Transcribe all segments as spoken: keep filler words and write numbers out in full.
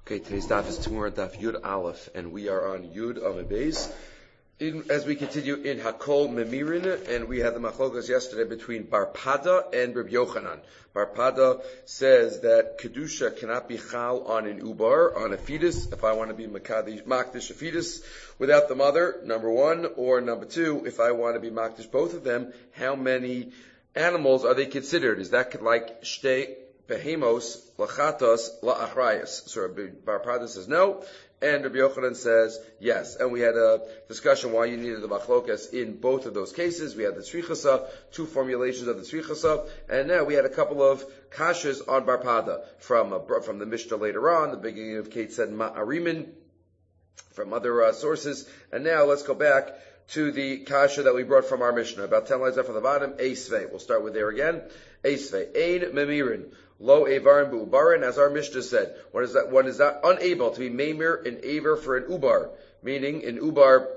Okay, today's daf is tomorrow daf Yud Aleph, and we are on Yud Amud Beis. In, as we continue in Hakol Memirin, and we had the machlokas yesterday between Bar Pada and Reb Yochanan. Bar Pada says that kedusha cannot be chal on an ubar, on a fetus. If I want to be makadish, makdish a fetus without the mother, number one, or number two, if I want to be makdish both of them, how many animals are they considered? Is that like shtei behemos lachatos la'achrayas? So Bar Pada says no. And Rabbi Yochanan says yes. And we had a discussion why you needed the machlokas in both of those cases. We had the tzrichasa, two formulations of the tzrichasa, and now we had a couple of kashas on Bar Pada from uh, from the Mishnah later on, the beginning of Kate said ma'arimin, from other uh, sources. And now let's go back to the kasha that we brought from our Mishnah, about ten lines up from the bottom, Eisvei. We'll start with there again. Eisvei. Ein memirin. Lo Evarim Bu'ubarin, as our Mishnah said. One is that one is that unable to be Memir in Aver for an Ubar, meaning an Ubar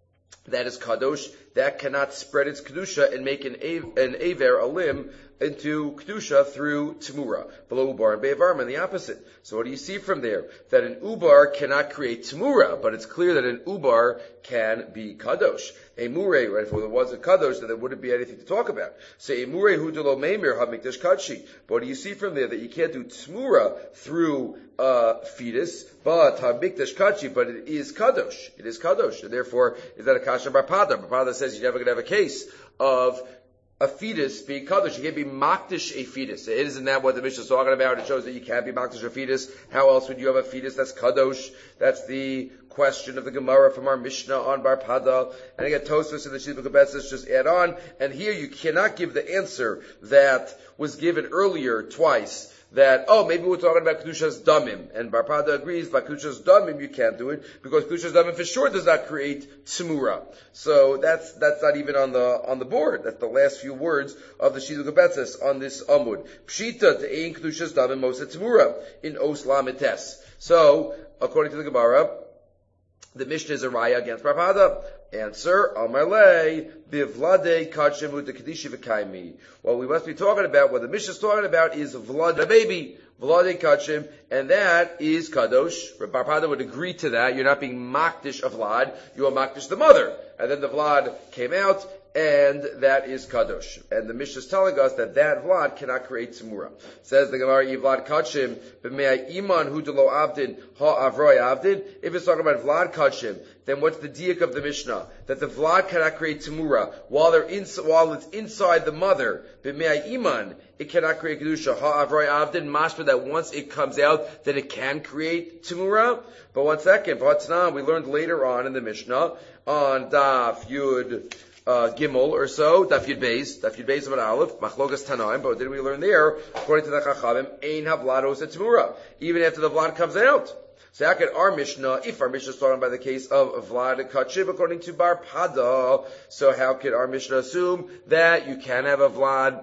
that is Kadosh, that cannot spread its Kedusha and make an, an Aver, a limb, into Kedusha through Tamura. Below Ubar and Be'evarim, and the opposite. So what do you see from there? That an Ubar cannot create Tamura, but it's clear that an Ubar can be Kadosh. A Murei, right, if it was a Kadosh, then there wouldn't be anything to talk about. So a Murei Hudalo Meimir HaMikdash Kadshi. But what do you see from there? That you can't do Tamura through uh fetus, but HaMikdash Kadshi, but it is Kadosh. It is Kadosh. And therefore, is that a Kasha Bar Pada? Bar Pada says you're never going to have a case of a fetus being kadosh. You can't be makdish a fetus. Isn't that what the Mishnah is talking about? It shows that you can't be makdish a fetus. How else would you have a fetus that's kadosh? That's the question of the Gemara from our Mishnah on Bar Pada. And again, Tosfos and the Shidduch Betzis just add on. And here you cannot give the answer that was given earlier twice. That, oh, maybe we're talking about Kedusha's Damim. And Bar Pada agrees, by Kedusha's Damim you can't do it, because Kedusha's Damim for sure does not create Tzimura. So that's, that's not even on the, on the board. That's the last few words of the Shidduch Betzis on this Amud. Pshita te'ein Kedusha's Damim mosa Tzimura in Os Lametes. So, according to the Gemara, the Mishnah is a raya against Bar Pada. Answer, Amarle, Bivlade Kachemu de Kedishi V'kaimi. What we must be talking about, what the Mishnah is talking about, is Vlad, a baby, Vlade Kachim, and that is Kadosh. Bar Pada would agree to that. You're not being Makdish of Vlad, you are Makdish the mother. And then the Vlad came out, and that is Kadosh. And the Mishnah is telling us that that Vlad cannot create Tzimura. Says the Gemara, Vlad Kachim, B'mei Iman Hudalo Avdin, Ha Avroi Avdin. If it's talking about Vlad Kachim, then what's the diak of the Mishnah? That the Vlad cannot create Tzimura. While they're in, while it's inside the mother, B'mei Iman, it cannot create Kedusha. Ha Avroi Avdin, mashma that once it comes out, that it can create Tzimura. But one second, V'hatnan, we learned later on in the Mishnah, on Daf Yud, Uh, Gimel or so, Daf Yud Beis, Daf Yud Beis of an Aleph, Machlokas Tanaim, but what did we learn there? According to the Chachamim, Ein HaVlad Osa Tzimura, even after the Vlad comes out. So how can our Mishnah, if our Mishnah is talking about the case of Vlad Kachib, according to Bar Pada, so how could our Mishnah assume that you can have a Vlad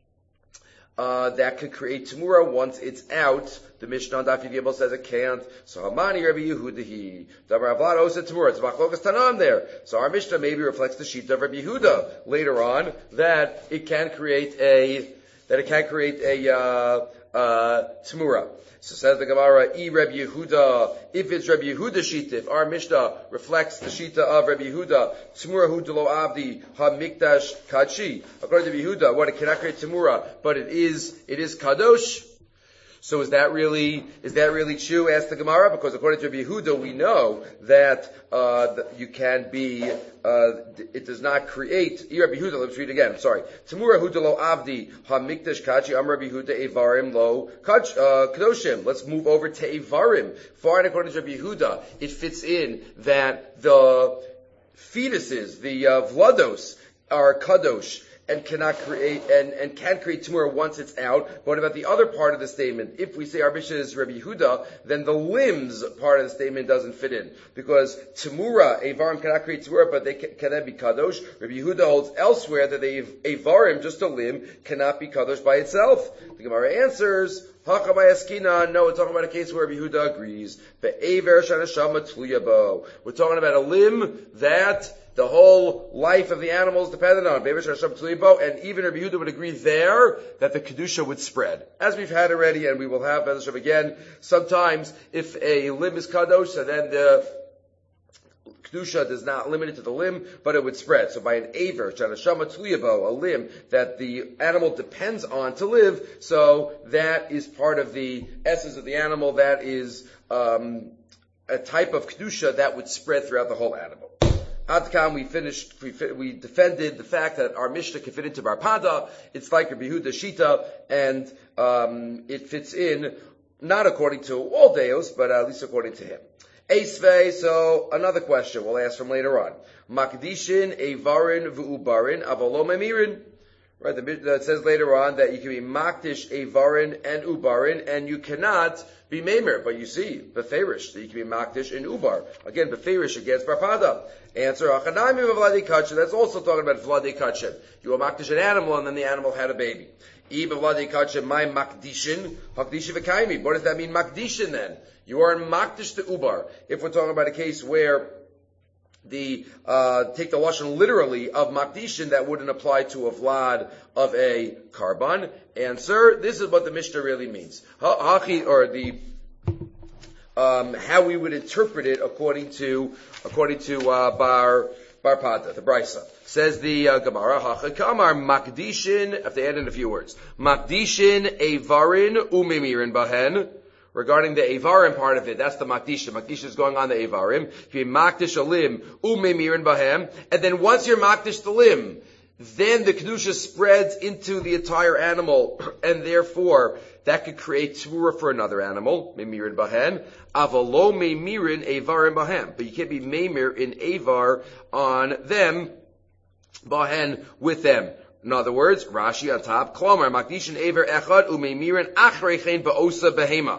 Uh, that could create Tamura once it's out? The Mishnah on Daf Yud Gimel says it can't. So Hamani Rabbi Yehudahi. Dabar Vlad Osa Tamura. It's Machlokas Tanam there. So our Mishnah maybe reflects the sheet of Rabbi Yehuda later on, that it can create a, that it can create a, uh, uh, Tamura. So says the Gemara, I Rabbi Yehuda, if it's Rabbi Yehuda Shita, if our Mishnah reflects the Shita of Rabbi Yehuda, Tzimura Hudalo Avdi HaMikdash Kachi. According to Rabbi Yehuda, what, it cannot create Tzimura, but it is, it is Kadosh. So is that really, is that really true? Asked the Gemara, because according to Rabbi Yehuda, we know that, uh, you can be, uh, it does not create, Rabbi Yehuda, let's read again, I'm sorry. Tamura Hudalo Avdi, HaMikdash Kachi, Am Rabbi Yehuda, Evarim Lo, Kadoshim. Let's move over to Evarim. Far according to Rabbi Yehuda, it fits in that the fetuses, the, uh, Vlados, are Kadosh, and cannot create, and, and can create Tamura once it's out. But what about the other part of the statement? If we say our Mishnah is Rabbi Yehuda, then the limbs part of the statement doesn't fit in. Because Tamura, Avarim cannot create Tamura, but they can, can then be Kadosh. Rabbi Yehuda holds elsewhere that they, Avarim, just a limb, cannot be Kadosh by itself. The Gemara answers, Hakabayeskina, no, we're talking about a case where Rabbi Yehuda agrees. Be'ever shanashama tluya bo. We're talking about a limb that the whole life of the animal is dependent on. Be'ever shanashama tluya bo, and even Rabbi Yehuda would agree there that the kedusha would spread, as we've had already, and we will have Bezashem again. Sometimes, if a limb is kadosh, and then the kedusha is not limited to the limb, but it would spread. So by an aver, shanashama tliyabo, a limb that the animal depends on to live, so that is part of the essence of the animal. That is um, a type of kedusha that would spread throughout the whole animal. Adkam, we finished, we, we defended the fact that our Mishnah can fit into Barpada. It's like Rabbi Yehuda Shita, and um, it fits in, not according to all Deos, but at least according to him. Eisvei, so another question we'll ask from later on. Makdishin, Eivarin, V'ubarin, Avalo Memirin. Right, the, it says later on that you can be Makdish, Eivarin, and Ubarin, and you cannot be Memer. But you see, Beferish, that you can be Makdish and Ubar. Again, Beferish against Barpada. Answer, Achanayim of Vladi Kachim. That's also talking about Vladi Kachim. You were Makdish an animal, and then the animal had a baby. Eva Vladi Kachim, my Makdishin, Hakdishi V'kaimi. What does that mean, Makdishin then? You are Makdish to Ubar. If we're talking about a case where the, uh, take the Lashon literally of Makdishin, that wouldn't apply to a Vlad of a Karban. Answer, this is what the Mishnah really means. Hachi, or the, um, how we would interpret it according to, according to, uh, Bar, Barpada, the Brisa. Says the uh, Gemara, Hachakamar Makdishin, if they add in a few words. Makdishin, Eivarin, Umimirin Bahen. Regarding the Eivarim part of it, that's the Makdisha. Makdisha is going on the Eivarim. If you Makdish a limb, Umimirin Bahem, and then once you're Makdish the limb, then the Kedusha spreads into the entire animal, and therefore, that could create Tumura for another animal, Mimirin Bahen. Avalo Mimirin Eivarim Bahem. But you can't be Memir in Eivar on them, Bahen with them. In other words, Rashi on top, Klomar, Makdishin Eivar Echad, Umimirin Achrechein Ba'osa Behema.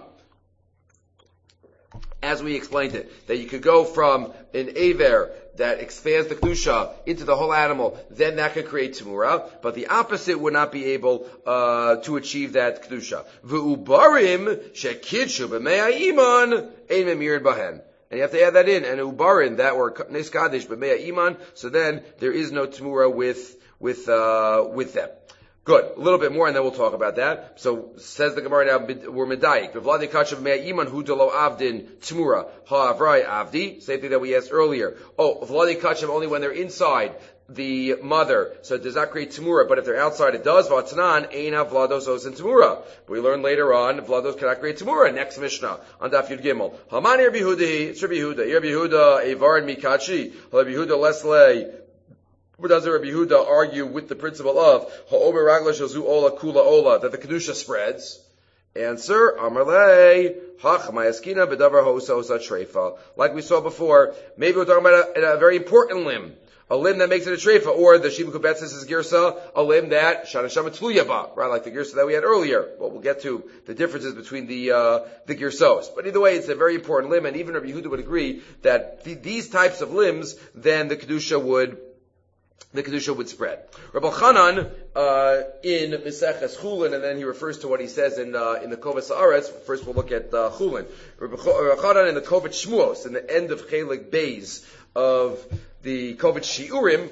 As we explained it, that you could go from an aver that expands the kedusha into the whole animal, then that could create tamura, but the opposite would not be able uh, to achieve that kedusha. V'ubarim shekidshu b'mei iman ein memirin bahen. And you have to add that in, and ubarin that were nes kadesh b'mei iman, so then there is no tamura with with uh, with them. Good. A little bit more, and then we'll talk about that. So, says the Gemara now, we're medayik. B'vladi kachav mei iman hu delo avdin tmura ha'avrai avdi. Same thing that we asked earlier. Oh, v'vladi kachav only when they're inside the mother, so it does not create tmura. But if they're outside, it does. V'atzanan eina vlados os in tmura. We learn later on vlados cannot create tmura. Next Mishnah on Daf Yud Gimel. Hamani Rabbi Yehuda, it's Rabbi Yehuda. Rabbi Yehuda evarin mikachi. Rabbi Yehuda leslei. Does Rabbi Yehuda argue with the principle of ha'omer ragla shazu ola kula ola, that the kedusha spreads? Answer, Amarle, hach mayaskina bedavar hosa osa treifa. Like we saw before, maybe we're talking about a, a very important limb, a limb that makes it a treifa, or the Shimon Kubetzis is girsa, a limb that shana shama tluyaba, right? Like the girsa that we had earlier. Well, we'll get to the differences between the uh, the girsos. But either way, it's a very important limb, and even Rabbi Yehuda would agree that th- these types of limbs, then the kedusha would the kedusha would spread. Rabbi Chanan uh, in Meseches Chulin, and then he refers to what he says in uh, in the Kovas Haaretz. First, we'll look at uh, Chulin. Rabbi Chanan in the Kovach Shmuos, in the end of Chelik Beis of the Kovach Shiurim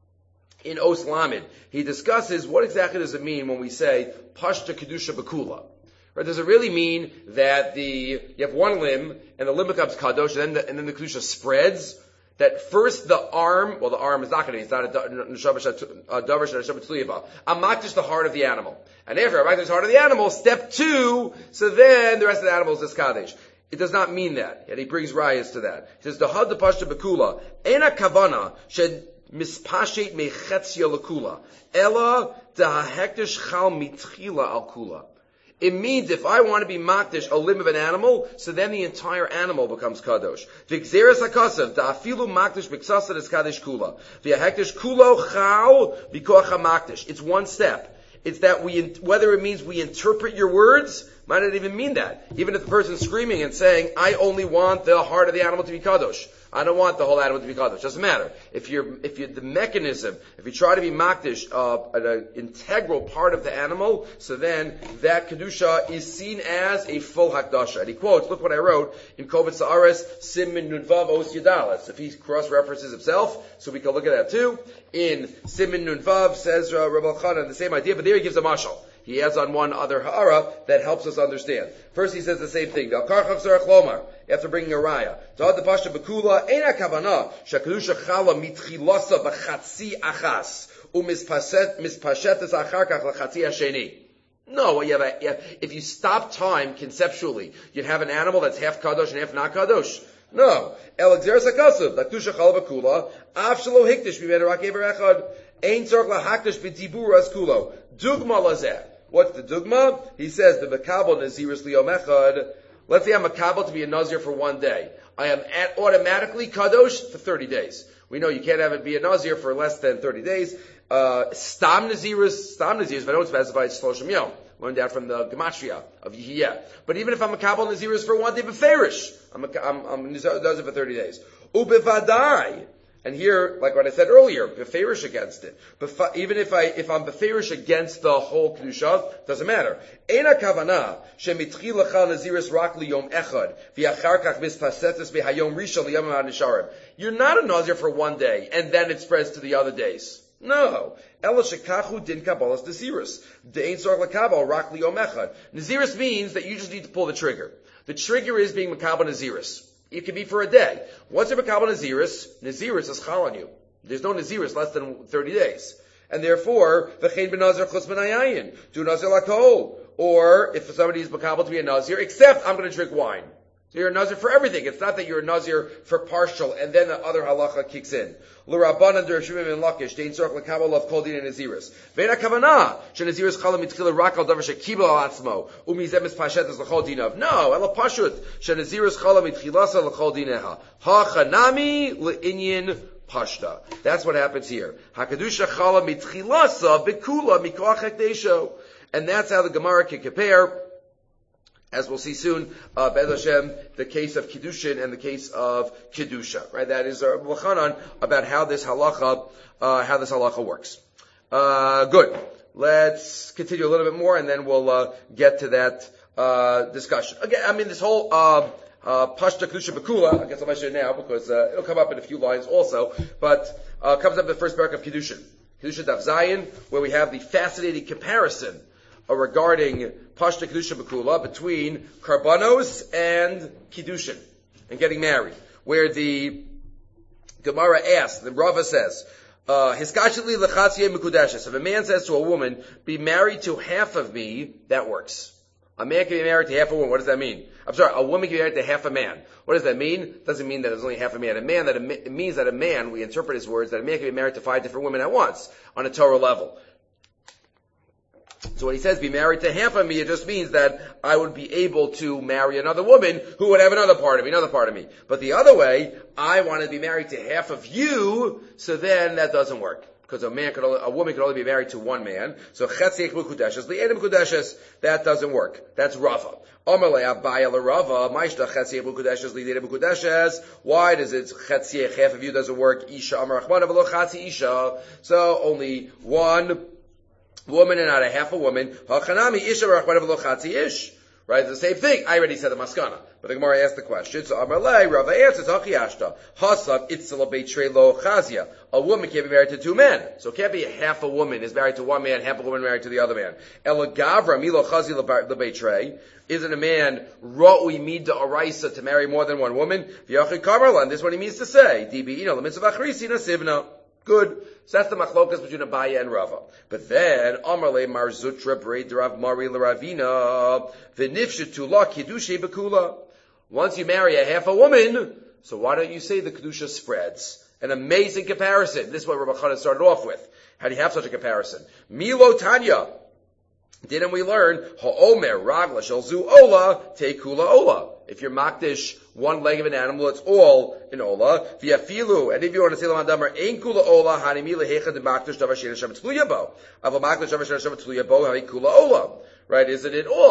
in Os Lamed, he discusses what exactly does it mean when we say Pashta Kedusha Bekula. Right? Does it really mean that the you have one limb and the limb becomes kadosh, and then the, and then the kedusha spreads? That first the arm, well the arm is not going to be, it's not a davar sheneshama tliyava. Amakdish the heart of the animal. And after Amakdish the heart of the animal, step two, so then the rest of the animal is kadesh. It does not mean that. And he brings rayas to that. He says, the had the pashta bekula, ena kavana, shed mispashet mechetzia lekula, ela da hektish chal mitchila al kula. It means if I want to be makdish a limb of an animal, so then the entire animal becomes kadosh. V'gzeres hakasav da'afilu makdish b'ksasad is kadosh kula. V'yahekdish kulo chal b'koach makdish. It's one step. It's that we, whether it means we interpret your words, Might not even mean that. Even if the person's screaming and saying, I only want the heart of the animal to be kadosh. I don't want the whole animal to be kadosh. Doesn't matter. If you're, if you're the mechanism, if you try to be makdish, uh, an integral part of the animal, so then that kedusha is seen as a full hakdasha. And he quotes, look what I wrote in Kovetz Haaretz, Simin Nunvav Os Yadalas. If he cross-references himself, so we can look at that too. In Simin Nunvav says uh, Rabbi Elchanan, the same idea, but there he gives a mashal. He adds on one other ha'ara that helps us understand. First he says the same thing. After bringing a raya. No, you have a, you have, if you stop time conceptually, you'd have an animal that's half kadosh and half not kadosh. No. Dugma lazeh. What's the dugma? He says the makabel naziris liyom echad. Let's say I'm makabel to be a nazir for one day. I am at automatically kadosh for thirty days. We know you can't have it be a nazir for less than thirty days. Uh, stam naziris, stam naziris. If I don't specify, it's shloshim yom. Learned that from the gematria of Yehiyah. But even if I'm makabel naziris for one day, beferish, I'm I'm I'm nazir for thirty days. Ubevadai. And here, like what I said earlier, beferish against it. Bef- even if I, if I'm beferish against the whole kedusha, doesn't matter. Eina kavana shemitchil lecha naziris rak liyom echad v'achar kach mispasetes behayom rishon liyom ha'nisharim. You're not a nazir for one day, and then it spreads to the other days. No. Ela shekachu din kabbalas naziris. De'ein tzorach lekabal rak liyom echad. Naziris means that you just need to pull the trigger. The trigger is being makabel naziris. It can be for a day. What's a makabel naziris? Naziris is chal on you. There's no naziris less than thirty days. And therefore, v'chein b'nazir chutz b'nayayin. Do nazir lakol. Or, if somebody is makabel to be a nazir, except I'm going to drink wine. So you're a nazir for everything. It's not that you're a nazir for partial, and then the other halacha kicks in. L'rabbanan dereshuvim and lakish, dein tzorach l'kabel of kol din naziris. Ve'en ha'kavanah, she'naziris chala mitchila rak al davar shekibel al atzmo, u'mizeh mispashet es l'chol dinav. No, ela pashut, she'naziris chala mitchilasa l'chol dineha. Ha'chanami le'inyin pashta. That's what happens here. Hakadusha chala mitchilasa bekula mikoach hekdesho. And that's how the Gemara can compare, as we'll see soon, uh, Be'ez Hashem, the case of Kiddushin and the case of Kiddusha, right? That is our L'chanan about how this halacha, uh, how this halacha works. Uh, good. Let's continue a little bit more and then we'll, uh, get to that, uh, discussion. Again, I mean, this whole, uh, uh, Pashta Kedusha Bekula, I guess I'll mention it now because, uh, it'll come up in a few lines also, but, uh, comes up in the first parak of Kiddushin. Kiddushin Daf Zayin, where we have the fascinating comparison regarding Pashta Kedusha Bekula between Karbanos and Kiddushin and getting married, where the Gemara asks, the Rava says, uh, Hiskachli lechatziye mekudeshes. If a man says to a woman, be married to half of me, that works. A man can be married to half a woman. What does that mean? I'm sorry, a woman can be married to half a man. What does that mean? Doesn't mean that it's only half a man. A man, that a, it means that a man, we interpret his words, that a man can be married to five different women at once on a Torah level. So when he says be married to half of me, it just means that I would be able to marry another woman who would have another part of me, another part of me. But the other way, I want to be married to half of you, so then that doesn't work. Because a man could only, a woman could only be married to one man. So chetziek mukudeshes, li'edim mukudeshes, that doesn't work. That's Rava. Amalei Abaya l'Rava, ma'ishta chetziek mukudeshes, li'edim mukudeshes. Why does it chetziek, half of you doesn't work? Isha amar achmana v'lo chatzi isha. So only one woman and not a half a woman. Hachanami isha v'rachmana v'lo chatzi ish. Right, it's the same thing. I already said the maskana. But the Gemara asked the question. So Amalei, Rava answers, Hachiyashta. Hasav itzala beitrei lo chazia. A woman can't be married to two men. So it can't be half a woman is married to one man, half a woman married to the other man. Ela gavra milo chazi lebeitrei. Isn't a man ra'ui mida araisa to marry more than one woman? V'yachi kamarlan. This is what he means to say. Dibi ino l'mitzvah achrisi nasivna. Good. So that's the machlokas between Abaya and Rava. But then, Amarle Marzutra Braid Rav Mari Ravina V'nifshetu La Kiddushe Bekula. Once you marry a half a woman, so why don't you say the Kedusha spreads? An amazing comparison. This is what Rabbi Chana started off with. How do you have such a comparison? Milo Tanya. Didn't we learn Ha'omer Ragla Shalzu Ola Tekula Ola? If you're makdish one leg of an animal, it's all in Ola. V'yafilu, and if you want to say l'madamar ein kula Ola hanimi lehecha de makdish davar shein Hashem tzluya bo. Aval makdish davar shein Hashem tzluya bo hani kula Ola. Right? Isn't it all?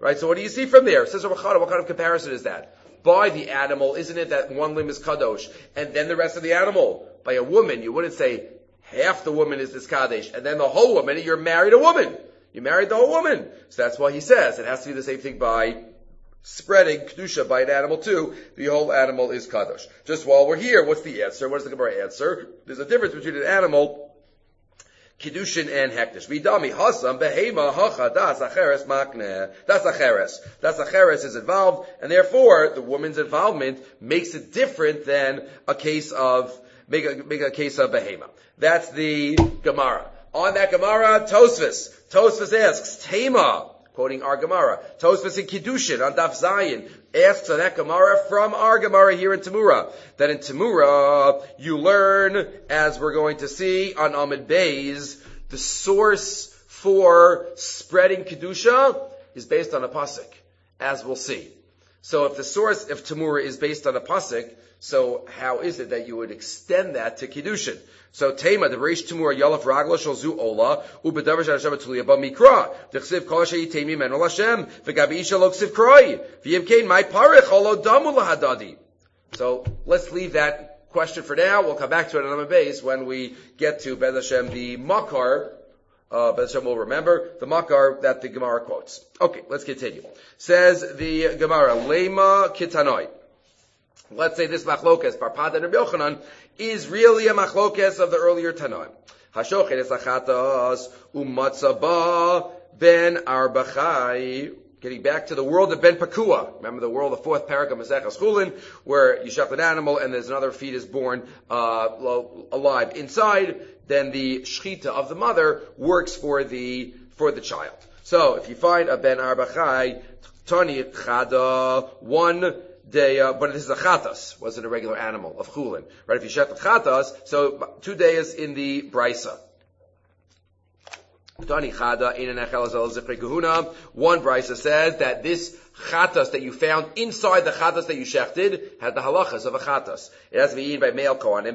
Right? So what do you see from there? Says Rav Chana, what kind of comparison is that? By the animal, isn't it that one limb is kadosh, and then the rest of the animal? By a woman, you wouldn't say half the woman is this kadosh, and then the whole woman, you're married a woman. You married the whole woman. So that's why he says it has to be the same thing by spreading kedusha by an animal too. The whole animal is kadosh. Just while we're here, what's the answer? What does the Gemara answer? There's a difference between an animal, kedushin, and hekdesh. Vidami hasam behema hacha das acheres makneh. Das acheres. Das acheres is involved, and therefore the woman's involvement makes it different than a case of make a, make a case of behema. That's the Gemara. On that Gemara, Tosfos. Tosfos asks, Tema, quoting our Gemara. Tosfos in Kiddushin on Daf Zayin asks on that Gemara from our Gemara here in Tamura. That in Tamura, you learn, as we're going to see on Amid Beis, the source for spreading Kedusha is based on a pasuk, as we'll see. So if the source of Tamura is based on a pasuk, so how is it that you would extend that to Kiddushin? So Tema, the Reish Tamura, Yalaf Ragla, Shalzu Ola, Ubedavar Hashem Tulia Ba Mikra, Dechsiv Kol Shei Temi Menu Lashem, V'Gabi Isha Lo Ksiv Kroi, V'Yim Kein Mai Parich Olo Damu Lahadadi. So let's leave that question for now. We'll come back to it on the base when we get to Bez Hashem, the Makar. Uh, Bez Hashem will remember the Makar that the Gemara quotes. Okay, let's continue. Says the Gemara, Lema Kitanoi. Let's say this machlokes, Barpada and Rabbi Yochanan, is really a machlokes of the earlier Tanoim. Hashochet es achatas umatzaba ben arbachai. Getting back to the world of Ben Pakua. Remember the world, the fourth parak of Maseches Chulin, where you shecht an animal and there's another fetus born uh, alive inside. Then the shchita of the mother works for the for the child. So if you find a Ben arbachai, tani chada, one day, uh, but this is a chatas, wasn't a regular animal of chulin, right? If you shecht chatas, so two days in the brisa. One brisa says that this chatas that you found inside the chatas that you shechted had the halachas of a chatas. It has to be eaten by male kohanim,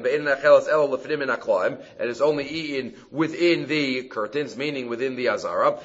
and it's only eaten within the curtains, meaning within the azara,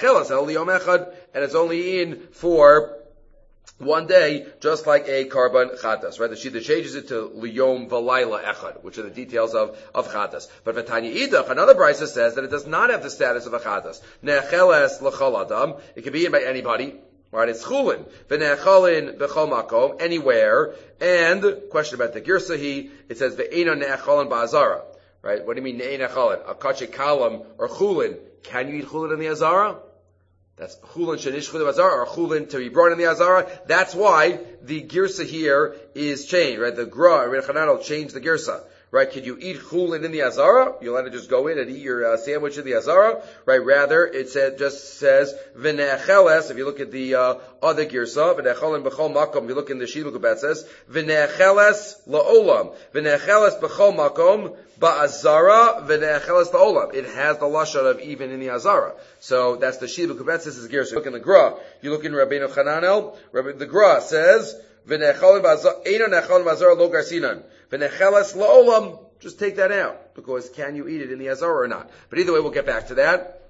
and it's only eaten for one day, just like a karban chatas, right? The Shita changes it to liyom v'layla echad, which are the details of, of chatas. But Vatanya Idach, another brisa says that it does not have the status of a chatas. Ne'echeles l'chol adam, it can be eaten by anybody, right? It's chulin. V'ne'echolin b'chol makom, anywhere. And, question about the girsahi, it says v'eino ne'echolin ba'azara, right? What do you mean ne'echolin? A kache kalam or chulin. Can you eat chulin in the azara? That's chulin shenish chulin azara, or chulin to be brought in the azara. That's why the girsa here is changed, right? The gra, Reb Chanan will change the girsa, right? Could you eat chulin in the azara? You'll have to just go in and eat your uh, sandwich in the azara, right? Rather, it said, just says v'ne'echeles. If you look at the uh, other girsa, v'ne'echolin b'chol makom. If you look in the Shiluk Kubet, it says v'ne'echeles la'olam, v'ne'echeles b'chol makom. Ba'azara v'ne'echeles la'olam. It has the lashon of even in the azara. So that's the Shiluk Kubet. This is girsa. Look in the gra. You look in Rabbeinu Chananel. The gra says v'ne'echolin ba'azara eino ne'echolin ba'azara lo garsinan. V'ne'echeles la'olam. Just take that out, because can you eat it in the azara or not? But either way, we'll get back to that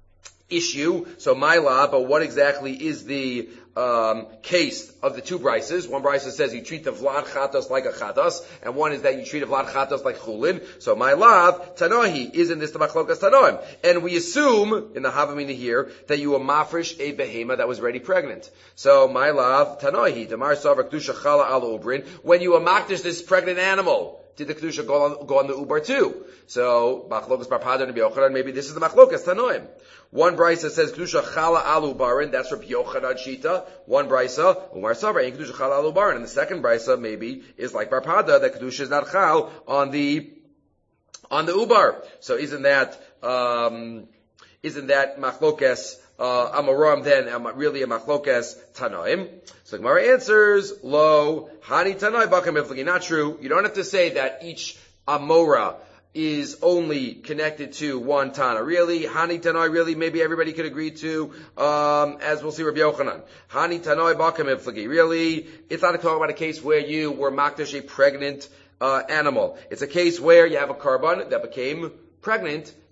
issue. So my law, but what exactly is the um, case of the two brises? One brisa says you treat the vlad chatos like a chatos, and one is that you treat a vlad chatos like chulin. So my law, tanohi, isn't this the machlokas tanoim? And we assume in the havamina here that you were mafresh a behema that was already pregnant. So my law, tanohi, demar savar kedusha chala ala ubrin. When you amakdish this pregnant animal, did the kedusha go on, go on the ubar too? So machlokas barpada and Rabbi Yochanan, maybe this is the machlokas tanoim. One brisa says kedusha chala alu barin. That's Rabbi Yochanan shita. One brisa umar savar ain't kedusha chala alu barin. And the second brisa maybe is like barpada, that kedusha is not chal on the on the ubar. So isn't that um, isn't that machlokas uh, amoram then um, really a machlokas tanoim? So Gemara answers lo hani tanoi bakam iflagi. Not true. You don't have to say that each amora is only connected to one Tana. Really, Hani Tanoi, really, maybe everybody could agree to, um, as we'll see Rabbi Yochanan. Hani Tanoi Bakam Iflagi. Really, it's not talking about a case where you were makdash a pregnant, uh, animal. It's a case where you have a karban that became pregnant,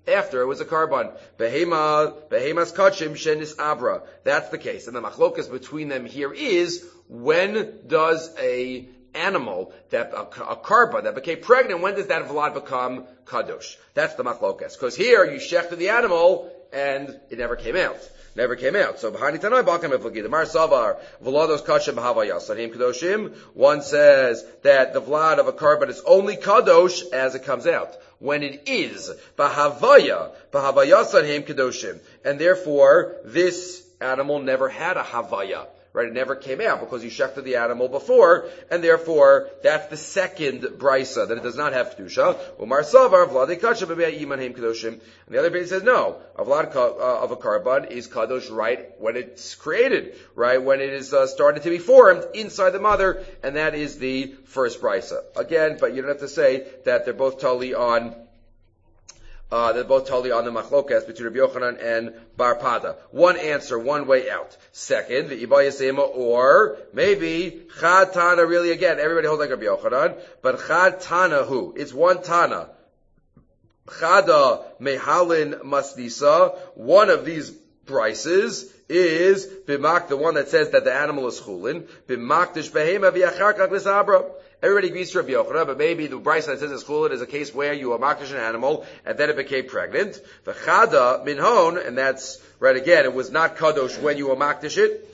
after it was a carbon. Behema, behemas kachim shenis abra. That's the case. And the machlokas between them here is, when does a animal, that a, a karba that became pregnant, when does that vlad become kadosh? That's the machlokas. Because here you shechted the animal and it never came out. Never came out. So behind it, the Mar Savar, Vlados Kashim Bahavayasanim Kadoshim. One says that the vlad of a karban is only kadosh as it comes out. When it is Bahavaya, Bahavayasanim Kadoshim. And therefore, this animal never had a Havaya. Right, it never came out because you shechted the animal before, and therefore that's the second brisa that it does not have kedusha. Umar savar vlad kadosh imanhem kedoshim. And the other base says no, a vlad of a karban is kadosh right when it's created, right when it is uh, started to be formed inside the mother, and that is the first brisa. Again, but you don't have to say that they're both totally on. Uh, they're both totally on the machlokas between Rabbi Yochanan and Bar Pada. One answer, one way out. Second, the Iba Yasema, or maybe Chad Tana, really again, everybody holds like Rabbi Yochanan, but Chad Tana who? It's one Tana. Chada Mehalin Masdisa, one of these brises is Bimak, the one that says that the animal is chulin, Bimakdish Behema V'yachar Kach L'Sabra. Everybody agrees to Rabbi Yochanan, but maybe the brisa that says it's chulin is a case where you are makdish an animal and then it became pregnant. V'chada minhon, and that's right again. It was not kadosh when you were makdish it.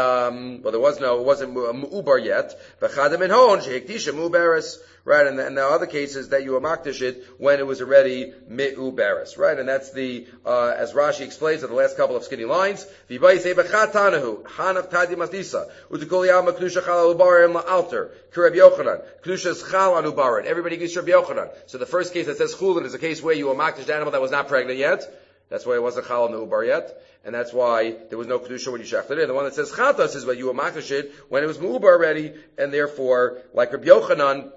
Um, well, there was no, it wasn't mu'ubar yet. V'chada minhon shehikdisha mu'beres. Right, and, and there are other cases that you were makdish it when it was already mi'uberes. Right, and that's the uh, as Rashi explains in the last couple of skinny lines. V'yibai say b'chatanahu hanav tadi masdisa u'tikol yam kedusha chal alubarim la'alter k'Reb Yochanan kedusha is chal anubarin. Everybody agrees to Reb Yochanan. So the first case that says chulin is a case where you were makdish an animal that was not pregnant yet. That's why it wasn't chal anubar yet, and that's why there was no kedusha when you shechted it. And the one that says chatas is where you were makdish it when it was mu'ubar already, and therefore, like Reb Yochanan,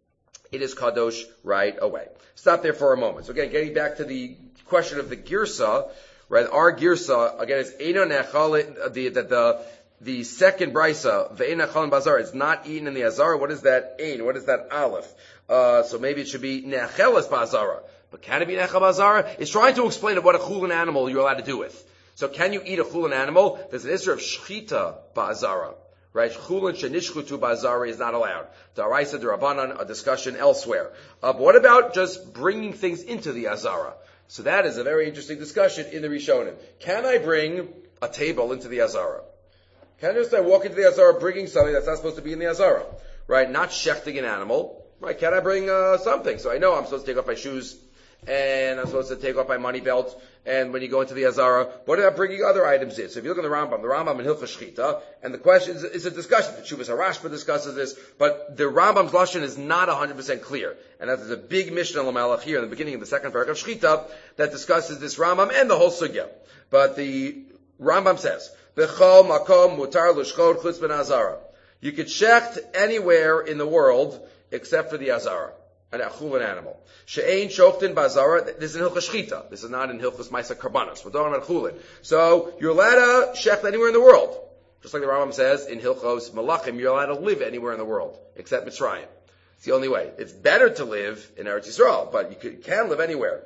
it is kadosh right away. Stop there for a moment. So again, getting back to the question of the girsa, right? Our girsa again is eino nechal, the the the the second brisa, ve'ein nechal bazar. It's not eaten in the azara. What is that ein? What is that aleph? Uh, so maybe it should be nechelas bazara. But can it be nechal bazara? It's trying to explain what a chulin animal you're allowed to do with. So can you eat a chulin animal? There's an issue of shchita bazara. Right, chulin shenishchutu bazara is not allowed. Daraisa derabanan, a discussion elsewhere. Uh, but what about just bringing things into the azara? So that is a very interesting discussion in the Rishonim. Can I bring a table into the azara? Can I just I walk into the azara bringing something that's not supposed to be in the azara? Right, not shechting an animal. Right, can I bring uh, something? So I know I'm supposed to take off my shoes, and I'm supposed to take off my money belt, and when you go into the Azara, what about bringing other items in? So if you look at the Rambam, the Rambam in Hilchos Shchita, and the question is, is a discussion. The Shuvas HaRashba discusses this, but the Rambam's lashon is not one hundred percent clear. And that is a big Mishnah Lamalach here in the beginning of the second parak of Shchita that discusses this Rambam and the whole sugya. But the Rambam says, B'chol makom mutar l'shchot chutz ben Azara. You could shecht anywhere in the world except for the Azara, an achul, an animal. She'ein shochtin bazara. This is in Hilchos Shchita. This is not in Hilchos Maisa Karbanos. We're talking about chulin. So you're allowed to shecht anywhere in the world, just like the Rambam says in Hilchos Malachim. You're allowed to live anywhere in the world except Mitzrayim. It's the only way. It's better to live in Eretz Yisrael, but you can, can live anywhere.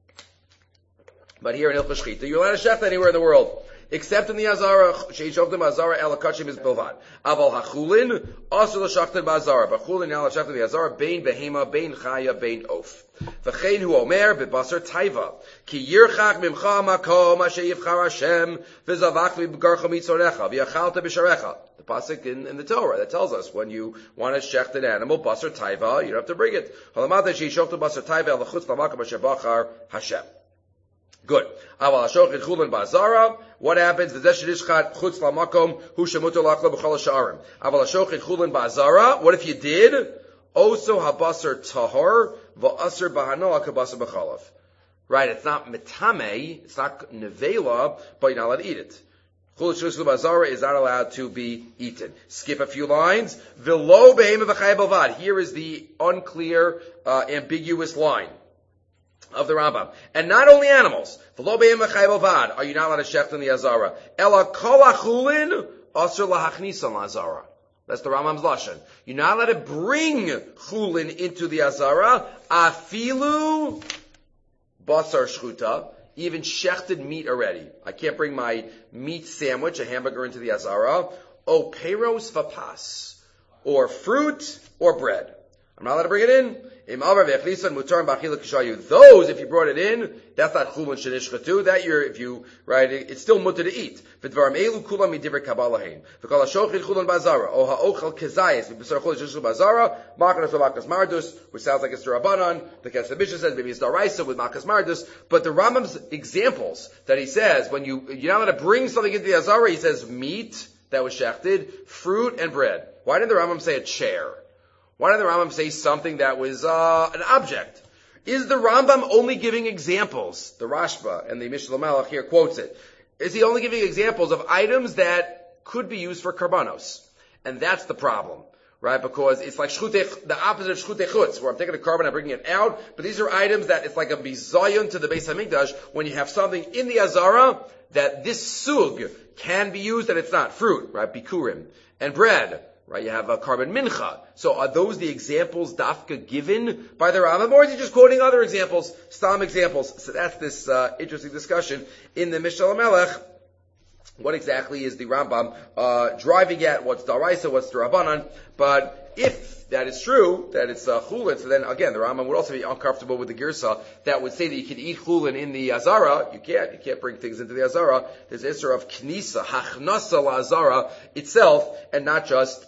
But here in Hilchos Shchita, you're allowed to shecht anywhere in the world. Except in the Azara, she'ishoftim Azara el hakachim is bilvad. Aval hachulin, also l'shachtin ba'azara. But chulin el hashachtin ba'azara, bein behema, bein chaya, bein oaf. V'chein hu omer, b'basar taiva. Ki yirchak mimcha makom, asher yivchar Hashem, v'zavach v'bgarcha mitzorecha, v'yachalta b'sharecha. The pasuk in, in the Torah that tells us when you want to shecht an animal, basar taiva, you don't have to bring it. Halamata she'ishoftim basar taiva el l'chutz l'makam asher bachar Hashem. Good. Aval hashochet chulin ba'azara. What happens? The zeshidishchat chutz lamakom hu shemuter lachla b'chol ha'sharim. Aval hashochet chulin ba'azara. What if you did? Also habasar tahor va'asar bahanoa kabasar b'chalav. Right. It's not metame. It's not nevela, but you're not allowed to eat it. Chulin shulin ba'azara is not allowed to be eaten. Skip a few lines. V'lo behema v'chaya b'vad. Here is the unclear, uh, ambiguous line of the Rambam. And not only animals. V'lo be'em v'chai b'vad. Are you not allowed to shecht in the Azara? Ela kol hachulin asur lahachnisan l'Azara. That's the Rambam's lashon. You're not allowed to bring chulin into the Azara. Afilu basar shchuta, even shechted meat already. I can't bring my meat sandwich, a hamburger, into the azara. O peros vapas, or fruit or bread. I'm not allowed to bring it in. Those, if you brought it in, that's not chulin shenishchatu. That you're, if you, right, it's still mutter to eat. V'dvarim elu kulam midivre kabalahein. V'kol ha'shochid chulin bazara. O ha'ochel kezayis. V'b'sar chulin shenishchatu bazara. Makanas v'makas mardus, which sounds like it's Durabanan. The Kesef Mishnah says maybe it's Daraisa with makas mardus. But the Rambam's examples that he says, when you, you're not allowed to bring something into the azara, he says meat that was shechted, fruit and bread. Why didn't the Rambam say a chair? Why did the Rambam say something that was uh, an object? Is the Rambam only giving examples? The Rashba and the Mishnah Melech here quotes it. Is he only giving examples of items that could be used for karbanos? And that's the problem, right? Because it's like shchutei, the opposite of shchutei chutz, where I'm taking a carbon, I'm bringing it out. But these are items that it's like a bizayon to the Beis Hamikdash when you have something in the azara that this sug can be used and it's not. Fruit, right? Bikurim. And bread. Right, you have a carbon mincha. So are those the examples dafka given by the Rambam, or is he just quoting other examples, stam examples? So that's this uh, interesting discussion in the Mishnah Melech. What exactly is the Rambam uh, driving at? What's daraisa? What's Durabanan? But if that is true, that it's uh, chulin, so then again the Rambam would also be uncomfortable with the girsa that would say that you can eat chulin in the azara. You can't. You can't bring things into the azara. There's isser of knisa, hachnasa la azara itself, and not just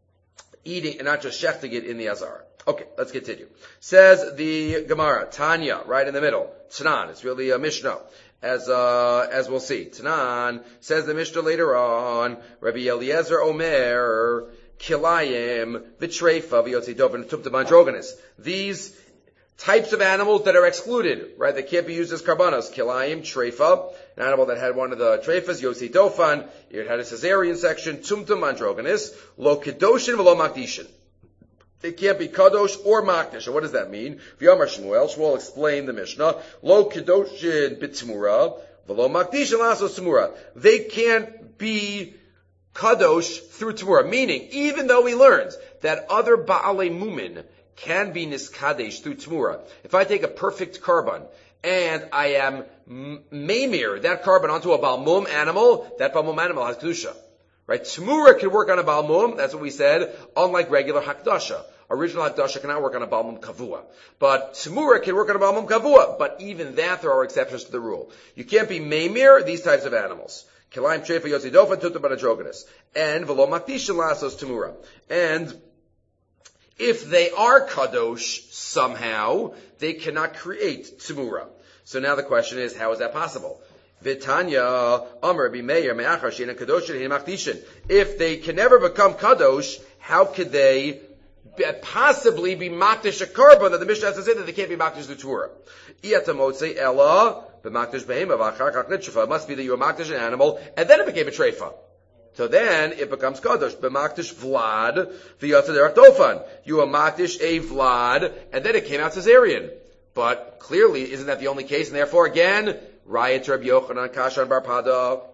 eating, and not just shechting it in the azara. Okay, let's continue. Says the Gemara, Tanya, right in the middle. Tanan, it's really a Mishnah, as uh, as we'll see. Tanan, says the Mishnah later on, Rabbi Eliezer Omer, Kilayim, Vitreifa, V'yotzi Doven, Tuk Mandroganus. These types of animals that are excluded, right, that can't be used as karbanos. Kilayim, Treifa, an animal that had one of the treifas, Yotzi Dofan, it had a cesarean section, Tumtum Androganus, Lo Kedoshin V'lo Makdishin. They can't be kadosh or makdish. And what does that mean? V'yamar Shmuel, Shmuel explained the Mishnah, Lo Kedoshin B'Tzmura, V'lo Makdishin Laso Tzmura. They can't be kadosh through Tzmura. Meaning, even though he learns that other Ba'alei Mumin can be niskadesh through Tzmura. If I take a perfect carbon, and I am mamir that carbon onto a balmum animal, that balmum animal has kedusha. Right? Tzmura can work on a balmum, that's what we said, unlike regular hakdasha. Original hakdasha cannot work on a balmum kavua. But tzmura can work on a balmum kavua. But even that, there are exceptions to the rule. You can't be mamir these types of animals. Kilayim treifa yotzidofa tutum banadroganus. And v'lo makdishin lasos tzmura. And if they are kadosh somehow, they cannot create tzmura. So now the question is, how is that possible? Vitanya, Amr, Bimeir, Me'achar, Sheina Kadoshin, Hin Makdishin. If they can never become kadosh, how could they be, possibly be makdish a carbon that the Mishnah has to say that they can't be makdish the Torah? Iyatamotze Ella, b'makdish behema, v'achar kach nitzrefa. It must be that you were makdish an animal, and then it became a treifa. So then it becomes kadosh. B'makdish vlad, v'yatzaderach dofan. You were makdish a vlad, and then it came out cesarean. But clearly, isn't that the only case? And therefore, again, Rayat Rabbi Yochanan Kashan Bar Pada.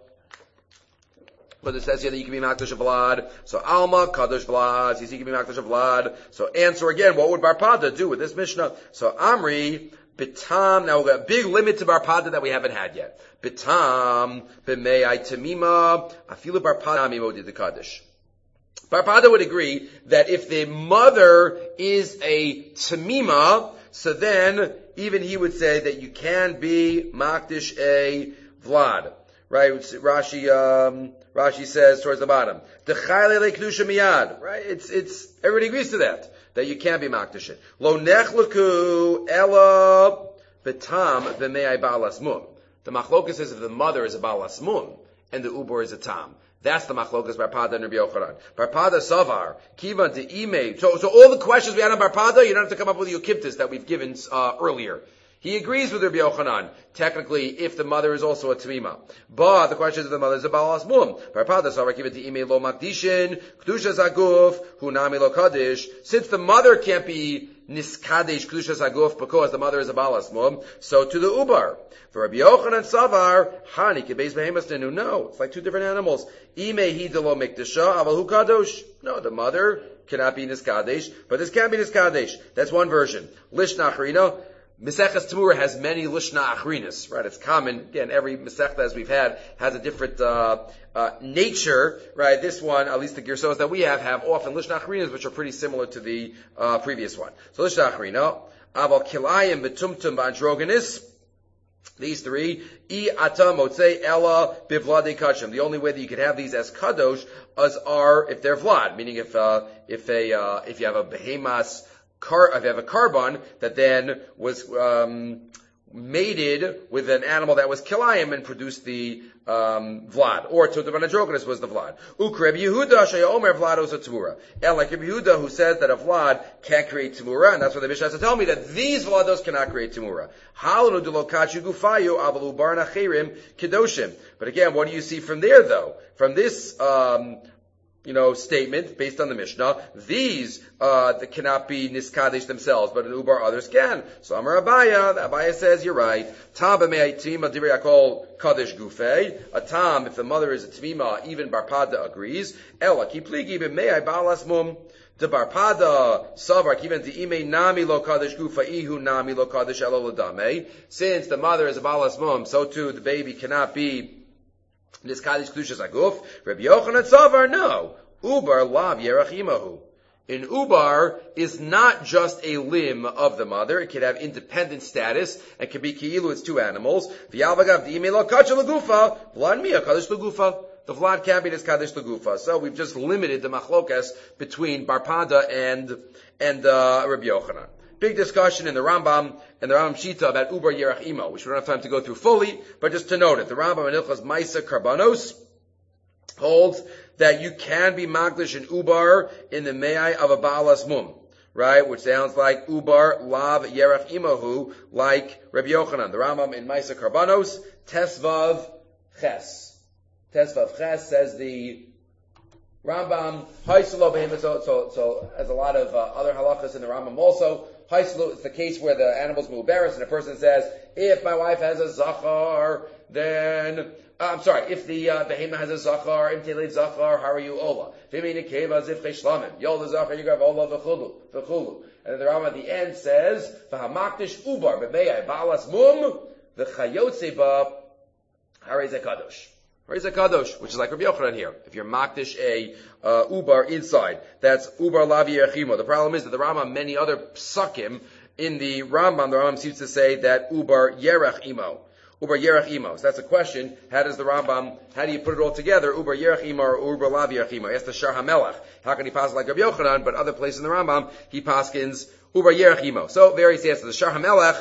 But it says here that you can be makdish of vlad. So Alma kadosh vlad. So you can be makdish of vlad. So answer again. What would Bar Pada do with this Mishnah? So Amri Bitam. Now we've got a big limit to Bar Pada that we haven't had yet. Bitam b'mei tamima afilu Bar Pada mimo did the kaddish. Bar Pada would agree that if the mother is a tamima, so then even he would say that you can be makdish a vlad, right? Rashi, um, Rashi says towards the bottom, "Dechayle le kedusha miyad." Right? It's it's everybody agrees to that that you can be makdish it. Lo nechleku ela betam b'mei ba'alas mum. The machlokas says if the mother is a ba'alas mum and the ubor is a tam. That's the machlokas Bar Pada and Rabbi Yochanan. Bar Pada savar kivan de ime. So, so all the questions we had on Bar Pada, you don't have to come up with the yukiptis that we've given uh, earlier. He agrees with Rabbi Yochanan. Technically, if the mother is also a tamima, but the question is if the mother is a ba'alas mum. Bar Pada savar kivan de ime lo makdishin kedusha zaguf hunami lo kaddish. Since the mother can't be niskadesh kedusha zaguf because the mother is a ba'alas mum, so to the ubar. For Rabbi Yochanan Savar, Hani kebeis behemas nenu. No, it's like two different animals. Ime hidelo mikdasha, aval hu kadosh. No, the mother cannot be niskadesh, but this can be niskadesh. That's one version. Lish nachrino, Maseches Tamura has many Lishna Achrinas, right? It's common. Again, every Masechta as we've had has a different uh, uh, nature, right? This one, at least the Girsos that we have, have often Lishna Achrinas, which are pretty similar to the uh, previous one. So Lishna Achrina, Aval Kilayim Betumtum Ba'androgenis. These three, I ata motzei ella bivlade kachim. The only way that you could have these as kadosh as are if they're vlad, meaning if uh, if a uh, if you have a behemas car, if you have a carbon that then was um, mated with an animal that was kilayim and produced the um, vlad, or Totavanadrogonus was the vlad. Uk Rabbi Yehuda shaya omer vlad osa tamura. And like Rabbi Yehuda who says that a vlad can't create tamura, and that's what the Mishnah has to tell me, that these vlados cannot create tamura. Halanu delokachu gufayu avalu barna cherim kedoshim. But again, what do you see from there though? From this um you know, statement based on the Mishnah, these uh that cannot be niskadesh themselves, but an ubar others can. So Amar Abaya, the Abaya says you're right. Tam b'me'aitima divrei akol kadesh gufei. A tam, if the mother is a tvima, even Barpada agrees. Ela ki pligi b'me'ai balas mum. The Barpada savar kiven the ime nami lo kadesh gufa ihu nami lo kadesh elo ladame. Since the mother is a balas mum, so too the baby cannot be this Kaddish Kedushas Aguf. Rabbi Yochanan Savar, no. Ubar lav yerach imahu. An ubar is not just a limb of the mother. It can have independent status. It can be ki'ilu, it's two animals. V'yalvagav di'imei lo kacha l'gufa. Vlad miya kaddish l'gufa. The vlad can't be this kaddish l'gufa. So we've just limited the machlokas between Barpada and, and, uh, Rabbi Yochanan. Big discussion in the Rambam and the Rambam Shita about Ubar Yerach Imo, which we don't have time to go through fully, but just to note it, the Rambam in Ilchas Maisa Karbanos holds that you can be Magdish and Ubar in the Me'ai of a Baalas Mum, right? Which sounds like Ubar Lav Yerach Imohu, like Rabbi Yochanan. The Rambam in Maisa Karbanos, Tesvav Ches. Tesvav Ches says the Rambam, Haisalo so, so, so, as a lot of uh, other halachas in the Rambam also, Haislu is the case where the animal's mubaris and a person says, if my wife has a zachar, then, uh, I'm sorry, if the uh, behema has a zachar, im teled zachar, how are you ola? V'mini keva zif cheshlamim, yol the zachar, you grab ola v'chulu, v'chulu. And the Rambam at the end says, v'hamakdish ubar, b'meyai ba'alas mum, v'chayotze ba, harei zekadosh. Harei zekadosh, which is like Rabbi Yochanan here. If you're makdish a Uh, ubar inside. That's ubar lavi yerachimo. The problem is that the Rambam, many other psakim in the Rambam, the Rambam seems to say that ubar yerach imo. Ubar yerach imo. So that's a question. How does the Rambam, how do you put it all together? Ubar yerach imo or ubar lavi yerach imo? That's the Shar HaMelech. How can he pass like Rabbi Yochanan? But other places in the Rambam, he paskins ubar yerach imo. So various answers. The Shar HaMelech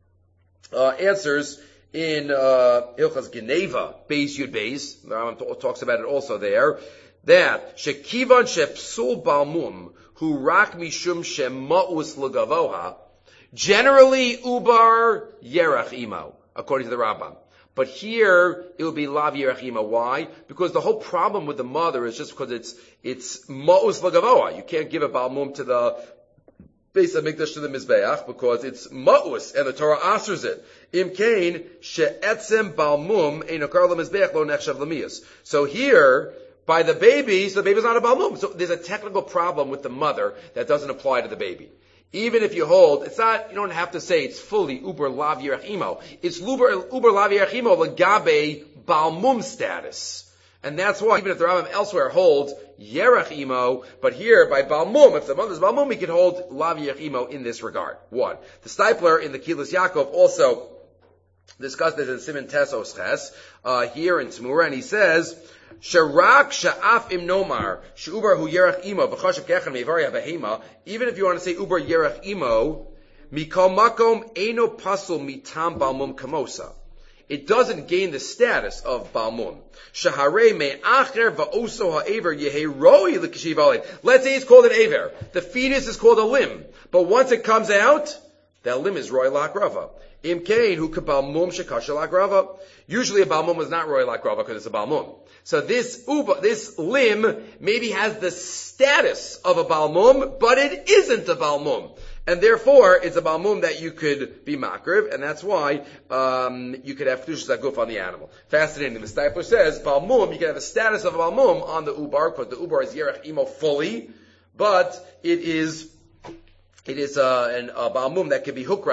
uh, answers in uh, Ilchas Geneva, Beis Yud Beis. The Rambam t- talks about it also there. That shekivan shepsul balmum hu rak mishum shema'us legavoha, generally ubar yerach imo, according to the Rambam. But here it will be lav yerach imo. Why? Because the whole problem with the mother is just because it's it's ma'us legavoha. You can't give a balmum to the Beis Hamikdash to the Mizbeach because it's ma'us and the Torah asers it. Im kain she'etzem balmum ein okar lemizbeach lo nechshav lemiyus. So here, by the baby, so the baby's not a balmum. So there's a technical problem with the mother that doesn't apply to the baby. Even if you hold, it's not, you don't have to say it's fully uber lav yerach imo. It's uber, uber lav yerach imo legabe balmum status. And that's why, even if the Rambam elsewhere holds yerach imo, but here by balmum, if the mother's balmum, he can hold lav yerach imo in this regard. One. The Stipler in the Kilas Yaakov also discussed this in Siman Tesos Ches, uh, here in Tzmura, and he says, Sharak sha'af im nomar she'ubar hu yerach imo b'chashav kechan me'varya behema. Even if you want to say ubar yerach imo, mikol makom eino pasul mitam balmum kamosa. It doesn't gain the status of balmum. Shaharei me'acher va'oso ha'aver yehei roi l'kashiv alei. Let's say it's called an aver. The fetus is called a limb, but once it comes out, that limb is roi la'akrava. Im kain hu kabalmum shekasha la'akrava. Usually a balmum is not roi la'akrava because it's a balmum. So this uba, this limb maybe has the status of a balmum, but it isn't a balmum. And therefore, it's a balmum that you could be makriv, and that's why um, you could have kedushas aguf on the animal. Fascinating. The Stipler says, balmum, you can have a status of a balmum on the ubar, because the ubar is yerach imo fully, but it is It is uh, an, a balmum that can be hukrav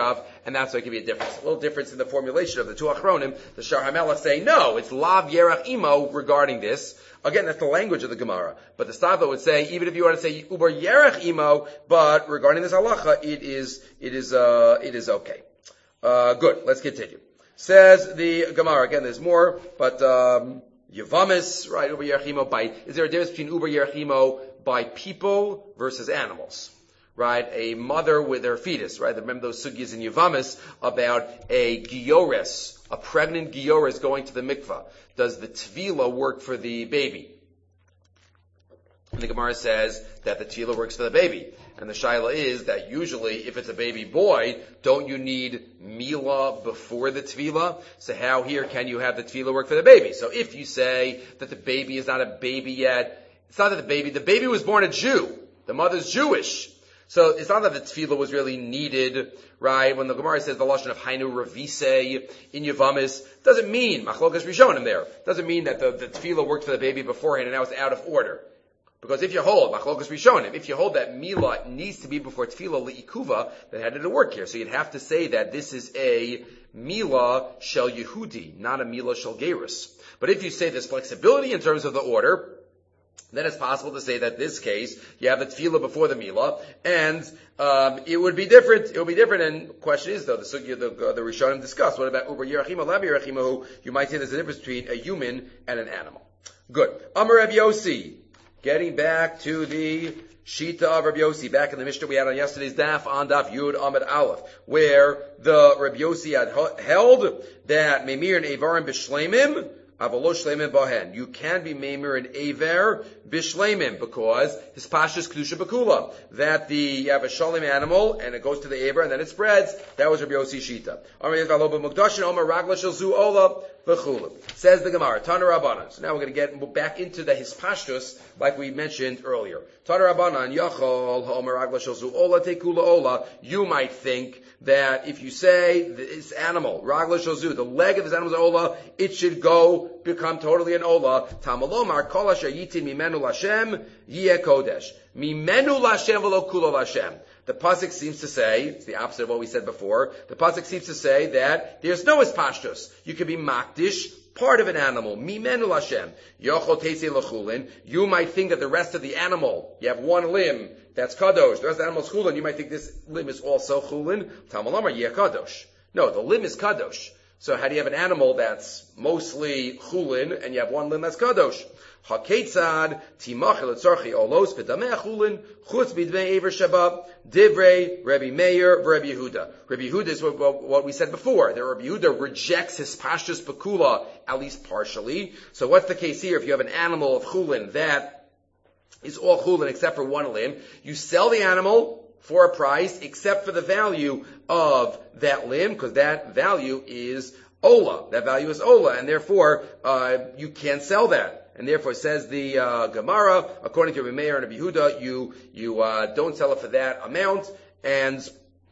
and that's why it can be a difference. A little difference in the formulation of the two achronim. The Shar HaMelech say, no, it's lav yerach imo regarding this. Again, that's the language of the Gemara. But the Stadler would say, even if you want to say uber yerach imo, but regarding this halacha, it is, it is, uh, it is okay. Uh, good. Let's continue. Says the Gemara, again, there's more, but, um, Yavamis, right, uber yerach imo by, is there a difference between uber yerach imo by people versus animals? Right, a mother with her fetus, right? Remember those sugyas in Yavamis about a giores, a pregnant giores going to the mikvah. Does the tvila work for the baby? And the Gemara says that the tvila works for the baby. And the shaila is that usually if it's a baby boy, don't you need mila before the tvila? So how here can you have the tvila work for the baby? So if you say that the baby is not a baby yet, it's not that the baby, the baby was born a Jew. The mother's Jewish. So it's not that the tefillah was really needed, right? When the Gemara says the lashon of Hainu Ravise in Yavamis, doesn't mean Machlokas Rishonim there. Doesn't mean that the, the tefillah worked for the baby beforehand and now it's out of order. Because if you hold Machlokas Rishonim, if you hold that Mila needs to be before tefillah li'ikuva, then how did it work here? So you'd have to say that this is a Mila shel Yehudi, not a Mila shel Gerus. But if you say there's flexibility in terms of the order, then it's possible to say that in this case, you have the tefillah before the milah, and um, it would be different. It would be different. And the question is, though, the sugya the, uh, the Rishonim discussed, what about uber yerachim, lab yerachim, you might say there's a difference between a human and an animal. Good. Amar Rabbi Yossi, getting back to the Shita of Rabbi Yossi, back in the Mishnah we had on yesterday's daf, on daf Yud Amid Aleph, where the Rabbi Yossi had held that Memir and Avarim B'Shleimim, Avalo Shleimim Bahen. You can be Memir and Aver Bishleimim because his Pashas Kedusha Bakula. That the, you have a Shalim animal and it goes to the Aver and then it spreads. That was Rabbi Yossi Shita. Says the Gemara, Tana Rabbanan. So now we're going to get back into the Hispashtus like we mentioned earlier. Tana Rabbanan, Yachol, Homer Ragla Shalzu Ola, Tekula Ola. You might think that if you say this animal, Ragla Shalzu, the leg of this animal is Ola, it should go become totally an Ola. Tamalomar, Kol Asher Yitin Mimenu Lashem, Yeh Kodesh. Mimenu Lashem v'lo Kulo Lashem. The pasuk seems to say, it's the opposite of what we said before, the pasuk seems to say that there's no ispashtus. You can be makdish, part of an animal. Mimenu Lashem. Yochol teisei lechulin. You might think that the rest of the animal, you have one limb, that's kadosh. The rest of the animal is chulin. You might think this limb is also chulin. Tamalamar yeh kadosh. No, the limb is kadosh. So how do you have an animal that's mostly chulin, and you have one limb that's kadosh? Haketzad timachel etzarchi olos v'damei chulin chutz b'dmei aver shaba divrei Rabbi Meir v'Rabbi Yehuda. Rabbi Yehuda is what, what, what we said before. That Rabbi Yehuda rejects his pashtus bekula at least partially. So what's the case here? If you have an animal of chulin that is all chulin except for one limb, you sell the animal for a price except for the value of that limb, because that value is ola. That value is ola, and therefore uh, you can't sell that. And therefore, says the uh, Gemara, according to Rabbi Meir and Rabbi Yehuda, you you uh, don't sell it for that amount, and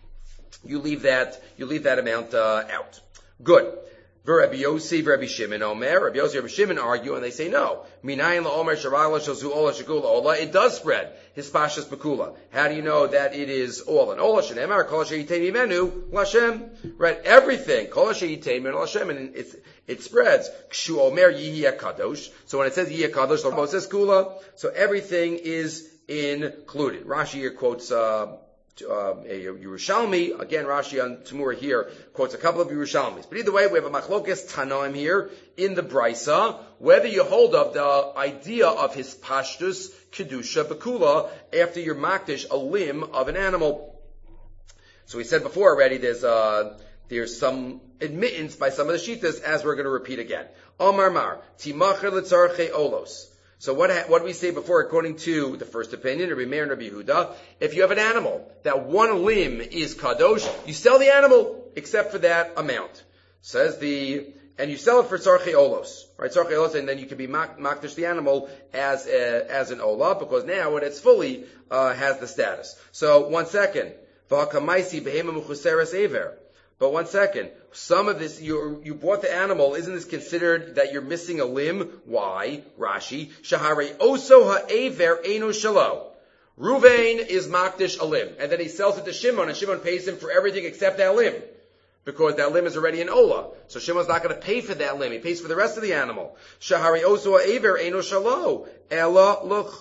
you leave that you leave that amount uh, out. Good. Rabbi Yossi, Rabbi Shimon, Omer, Rabbi Yossi, Rabbi Shimon argue, and they say no. Minayin la'omer sharala shazu ola shakula ola. It does spread. His pashas bekula. How do you know that it is all an ola? Shenemar kol she'yitein mimenu lashem. Right, everything kol she'yitein mimenu lashem, and it's it spreads. Kshu omer yihi kadosh. So when it says yihi kadosh, the Rambam says kula. So everything is included. Rashi here quotes. Uh, Uh, a Yerushalmi, again Rashi on Tamura here quotes a couple of Yerushalmis. But either way, we have a Machlokes Tanoim here in the Brisa, whether you hold up the idea of his Pashtus, Kedusha, Bekula, after you're Makdish, a limb of an animal. So we said before already, there's uh, there's some admittance by some of the Shitas, as we're going to repeat again. Omar Mar, Timacher L'tzarche Olos. So what what did we say before, according to the first opinion, Rabbi Meir and Rabbi Yehuda? If you have an animal, that one limb is kadosh, you sell the animal, except for that amount. Says the, and you sell it for tzarchei olos, right? Tzarchei olos, and then you can be mak, makdish the animal as a, as an olah, because now when it's fully, uh, has the status. So, one second. V'hakamaisi behema muchuseres aver. But one second, some of this, you you bought the animal, isn't this considered that you're missing a limb? Why? Rashi, Shahare oso ha'ever eno shalo. Ruvain is makdish a limb, and then he sells it to Shimon, and Shimon pays him for everything except that limb. because that limb is already an ola. So Shimon's not going to pay for that limb. He pays for the rest of the animal. Shahari osu ha'ever eino shalo ela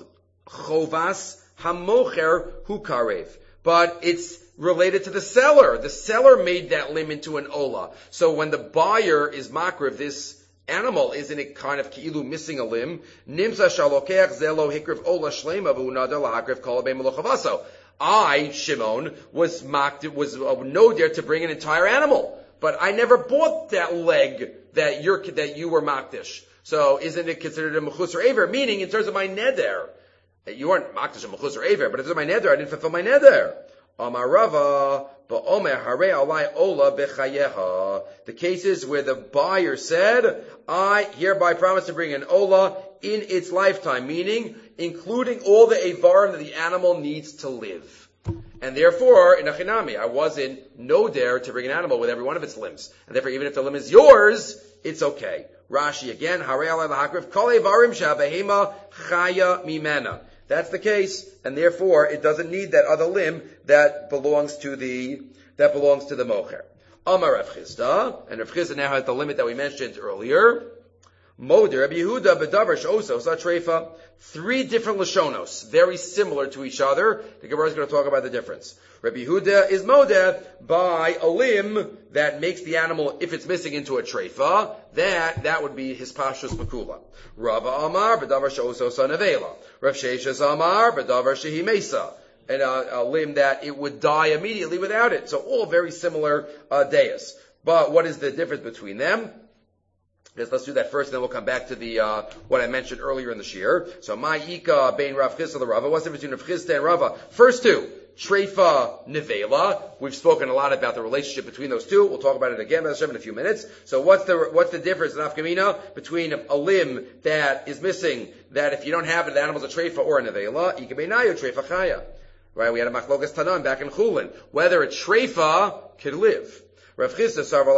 l'chovas hamocher hu karev. But it's related to the seller. The seller made that limb into an ola. So when the buyer is makriv, this animal isn't it kind of ki'ilu missing a limb? Nimsa shalokech zelo hikriv ola shlema v'unadar lahakriv kol bein melochavaso. I, Shimon, was mocked, was uh, no there to bring an entire animal. But I never bought that leg that you're, that you were makdish. So isn't it considered a mechus or aver? Meaning, in terms of my neder, you weren't makdish a mechus or aver, but in terms of my neder, I didn't fulfill my neder. Amar Rava, ba'omer harei alai ola bechayeha. The cases where the buyer said, I hereby promise to bring an ola in its lifetime, meaning including all the avarim that the animal needs to live. And therefore, in Achinami, I wasn't no dare to bring an animal with every one of its limbs. And therefore, even if the limb is yours, it's okay. Rashi again, harei alai lahakriv kol avarim shabehema chaya mimena. That's the case, and therefore it doesn't need that other limb that belongs to the that belongs to the mocher. Amar Rav Chisda, and Rav Chisda now has the limit that we mentioned earlier. Moder Rabbi Yehuda bedavar she'oso satreifa. Three different lashonos, very similar to each other. The Gemara is going to talk about the difference. Rabbi Yehuda is moder by a limb that makes the animal, if it's missing, into a treifa. That that would be his pashtus makula. Rava Amar bedavar she'oso sanavela. Rav Sheshes Amar bedavar shehi mesa. And a, a limb that it would die immediately without it. So all very similar uh, deis. But what is the difference between them? Yes, let's do that first, and then we'll come back to the uh, what I mentioned earlier in the shir. So, ma'ika bein Rav Chisda the Rava. What's the difference between Rav Chisda and Rava? First two, treifa nevela. We've spoken a lot about the relationship between those two. We'll talk about it again in a few minutes. So, what's the what's the difference in afkamina between a limb that is missing? That if you don't have it, the animal's a treifa or a nevela. Ika beinayu treifa chaya. Right? We had a machlokas tanan back in Chulin whether a treifa could live. Rav Chisda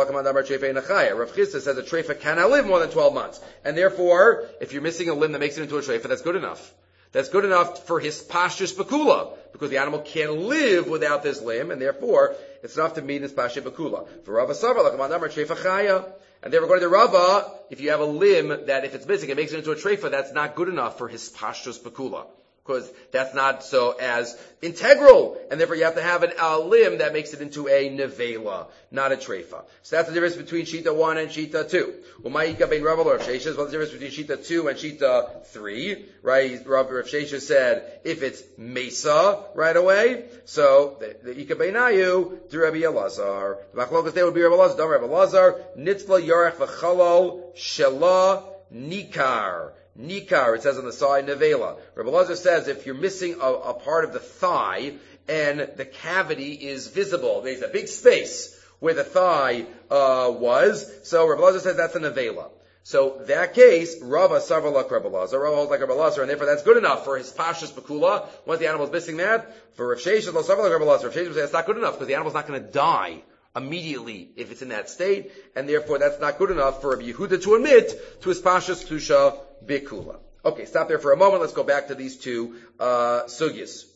Rav Chisda says a treifa cannot live more than twelve months. And therefore, if you're missing a limb that makes it into a treifa, that's good enough. That's good enough for his pashtus bakula, because the animal can't live without this limb, and therefore, it's enough to meet his pashtus bakula. For Rava Sarva, treifa chaya. And therefore, according to Rava, if you have a limb that if it's missing, it makes it into a treifa, that's not good enough for his pashtus bakula. Because that's not so as integral, and therefore you have to have an, a limb that makes it into a nevela, not a treifa. So that's the difference between Shita one and Shita two. Well, Ma'ika bein Rav or Rav Sheshes, what's the difference between Shita two and Shita three? Right? Rav Sheshes said, if it's Mesa right away, so the Ika beinayu, to Rabbi Elazar. The Machlokas there would be Rabbi Elazar, Rabbi Elazar, Nitzla Yarech v'chalal Shela Nikar. Nikar, it says on the side, nevela. Rabbi Elazar says if you're missing a, a part of the thigh and the cavity is visible, there's a big space where the thigh uh, was, so Rabbi Elazar says that's a nevela. So that case, Rava Sarvalak Rabbi Elazar, Rava holds like Rabbi Elazar, and therefore that's good enough for his pashtus bakula. Once the animal is missing that, for Rav Sheshes, Sarvalak Rabbi Elazar, Rav Sheshes would say it's not good enough because the animal's not going to die immediately if it's in that state, and therefore that's not good enough for Rabbi Yehuda to admit to his pashtus tusha bikula. Okay, stop there for a moment. Let's go back to these two uh, sugyas.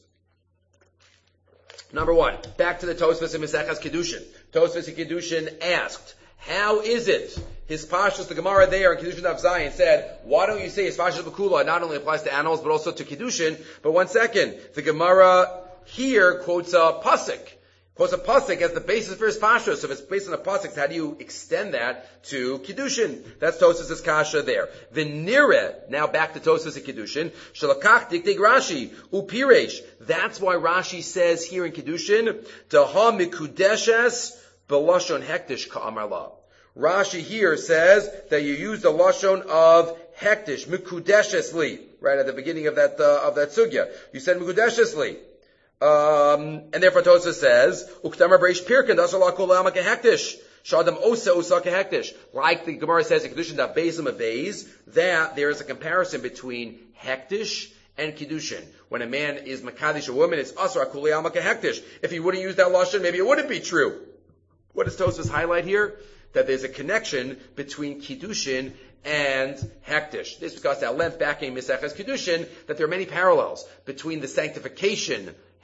Number one, back to the Tosfos in Mesechas Kedushin. Tosfos in Kedushin asked, how is it? His pashtus, the Gemara there in Kedushin Daf Zayin said, why don't you say his pashtus b'kula not only applies to animals but also to Kedushin? But one second, the Gemara here quotes a pasuk. Quotes a pasuk as the basis for his pashtus. So if it's based on a pasuk, how do you extend that to Kiddushin? That's Tosfos' kasha there. V'nireh, now back to Tosfos and Kiddushin, shalakach diktig Rashi, upiresh. That's why Rashi says here in Kiddushin, Daha mikudeshes b'lashon hektish ka'amar la. Rashi here says that you use the lashon of hektish, mikudeshesli, right at the beginning of that, uh, of that sugya. You said mikudeshesli. Um, and therefore Tosfos says, Uktamar Breish Pirkin, Dashallah Kol Lama Kehektish, Shadam Osa Osa Kehektish. Like the Gemara says in Kedushin Daf Bezim Avez, that there is a comparison between Hektish and Kiddushin. When a man is Makadish a woman, it's Asra Kol Lama Kehektish. If he wouldn't use that lashon, maybe it wouldn't be true. What does Tosfos highlight here? That there's a connection between Kiddushin and Hektish. This is because at length back in Mesechas Kiddushin, that there are many parallels between the sanctification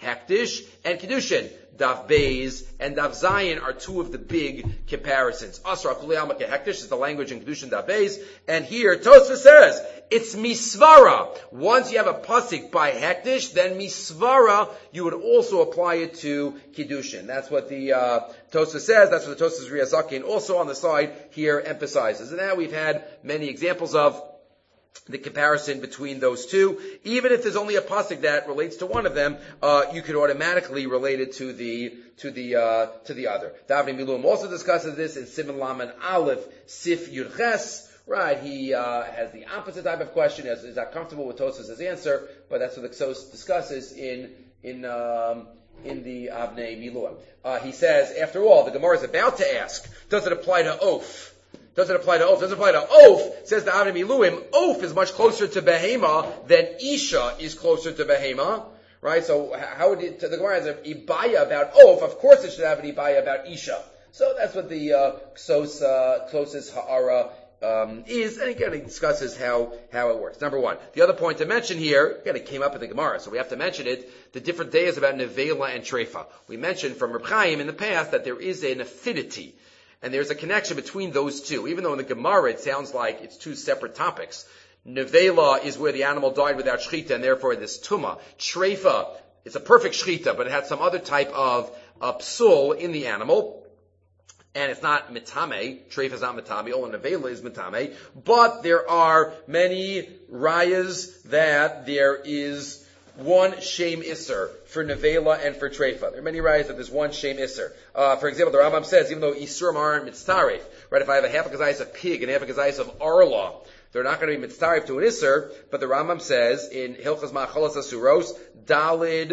Hektish and Kedushin. Daf Beis and Daf Zayin are two of the big comparisons. Asra Kuli Alma Hektish is the language in Kedushin Daf Beis, and here Tosfos says it's misvara. Once you have a pasuk by Hektish, then misvara you would also apply it to Kedushin. That's what the uh, Tosfos says. That's what the Tosfos Riyazakin also on the side here emphasizes. And that we've had many examples of the comparison between those two. Even if there's only a pasuk that relates to one of them, uh, you could automatically relate it to the to the uh, to the other. Davnei Miluim also discusses this in Siman Laman Aleph Sif Yud Ches. Right, he uh, has the opposite type of question. Is, is not comfortable with Tosfos' answer, but that's what the Ksos discusses in in um, in the Avnei Miluim. Uh, he says, after all, the Gemara is about to ask, does it apply to Oaf? Does it apply to Oaf? Does it apply to Oaf? Says the Avnei Miluim, Oaf is much closer to Behema than Isha is closer to Behema. Right? So how would it, the Gemara has an Ibaya about Oaf, of course it should have an Ibaya about Isha. So that's what the uh, Ksos, uh, closest Ha'ara um, is, and again he discusses how, how it works. Number one. The other point to mention here, again it came up in the Gemara, so we have to mention it, the different days about Nevela and Treifa. We mentioned from Reb Chaim in the past that there is an affinity, and there's a connection between those two. Even though in the Gemara it sounds like it's two separate topics. Nevela is where the animal died without shechita, and therefore this tuma. Treifa, it's a perfect shechita, but it had some other type of uh, psul in the animal. And it's not mitame. Treifa is not mitame. All nevela is mitame. But there are many rayas that there is one shame isser for nevela and for treifa. There are many rayas that there's one shame isser. Uh, for example, the Rambam says, even though isurim aren't mitzaref, right? If I have a half a kazayis of pig and half a kazayis of arla, they're not going to be mitzaref to an isser. But the Rambam says in Hilchas Ma'acholos Asuros, Dalid,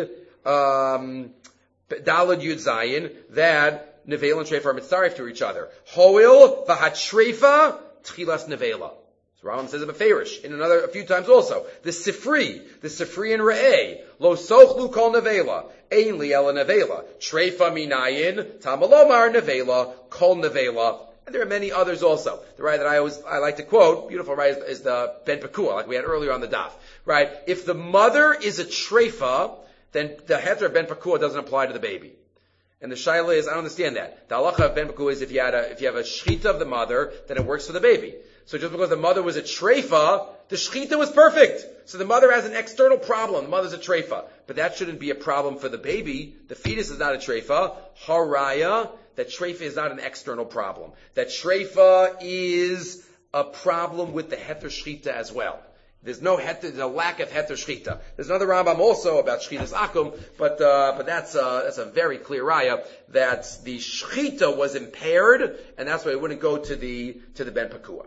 um, Dalid Yud Zayin, that Nevela and Treifa are mitzaref to each other. Hoil v'hatreifa tchilas nevela. So Rambam says a beferish in another a few times also. The Sifri, the Sifri and Re'eh, lo sochlu kol nevela, ein li ela nevela, Treifa minayin, tamalomar nevela, kol nevela. And there are many others also. The right that I always I like to quote, beautiful right, is, is the Ben Pekua, like we had earlier on the daf. Right? If the mother is a Treifa, then the heter of Ben Pekua doesn't apply to the baby. And the shaila is, I don't understand that. The halacha of Ben Pekua is if you had a, if you have a shechita of the mother, then it works for the baby. So just because the mother was a treifa, the shechita was perfect. So the mother has an external problem. The mother's a treifa. But that shouldn't be a problem for the baby. The fetus is not a treifa. Haraya, that treifa is not an external problem. That treifa is a problem with the heter shechita as well. There's no heter, there's a lack of heter shechita. There's another Rambam also about shchitas akum, but uh, but that's uh, that's a very clear raya that the shechita was impaired, and that's why it wouldn't go to the to the Ben Pekua.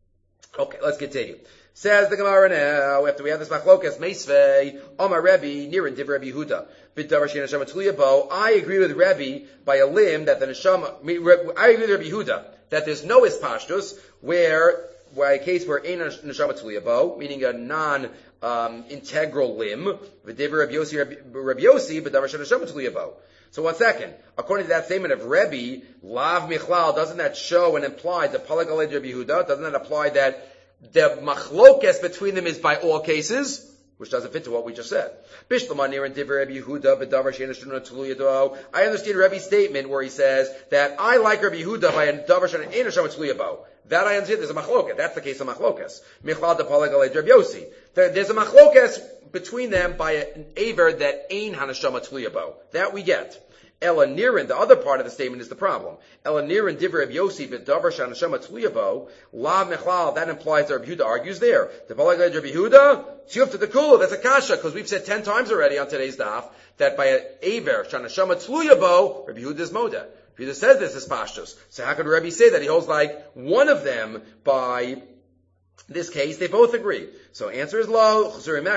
Okay, let's continue. Says the Gemara now, after we have this machlokas, Meisvei, Omar Rebbe, Nirin Div Rebbe Yehuda, B'davar she'en neshama tluya bo. I agree with Rebbe by a limb that the neshama, I agree with Rebbe Yehuda that there's no ispashtus where where a case where ein neshama tluya bo, meaning a non um, integral limb, v'div Rabbi Yossi, Rabbi Yossi, b'davar she'en neshama tluya bo. So one second. According to that statement of Rebbe, Lav Michlal, doesn't that show and imply the Palag Alei Rabbi Yehuda? Doesn't that apply that the machlokes between them is by all cases? Which doesn't fit to what we just said. Bishlamah and Divrei Rabbi Yehuda, b'davar she'en neshama tluya bo. I understand Rebbe's statement where he says that I like Rabbi Yehuda by a davar she'en neshama tluya bo. That I understand. There's a machlokas. That's the case of machlokas. Michlal de Palag Alei Rabbi Yossi. There's a machlokas between them by an aver that ein haneshama tluya bo. That we get. Ela Nirin, the other part of the statement is the problem. Ela Nirin Divrei Rabbi Yossi v'davar she'en neshama tluya bo. Lav mechlal, that implies that Rabbi Yehuda argues there. The Palag Alei Rabbi Yehuda, tziyuf to the kula, that's a kasha, because we've said ten times already on today's daf that by an aver she'en neshama tluya bo, Rabbi Yehuda is moda. Rabbi Yehuda says this is pashtus. So how could Rabbi say that? He holds like one of them by this case, they both agree. So answer is lo,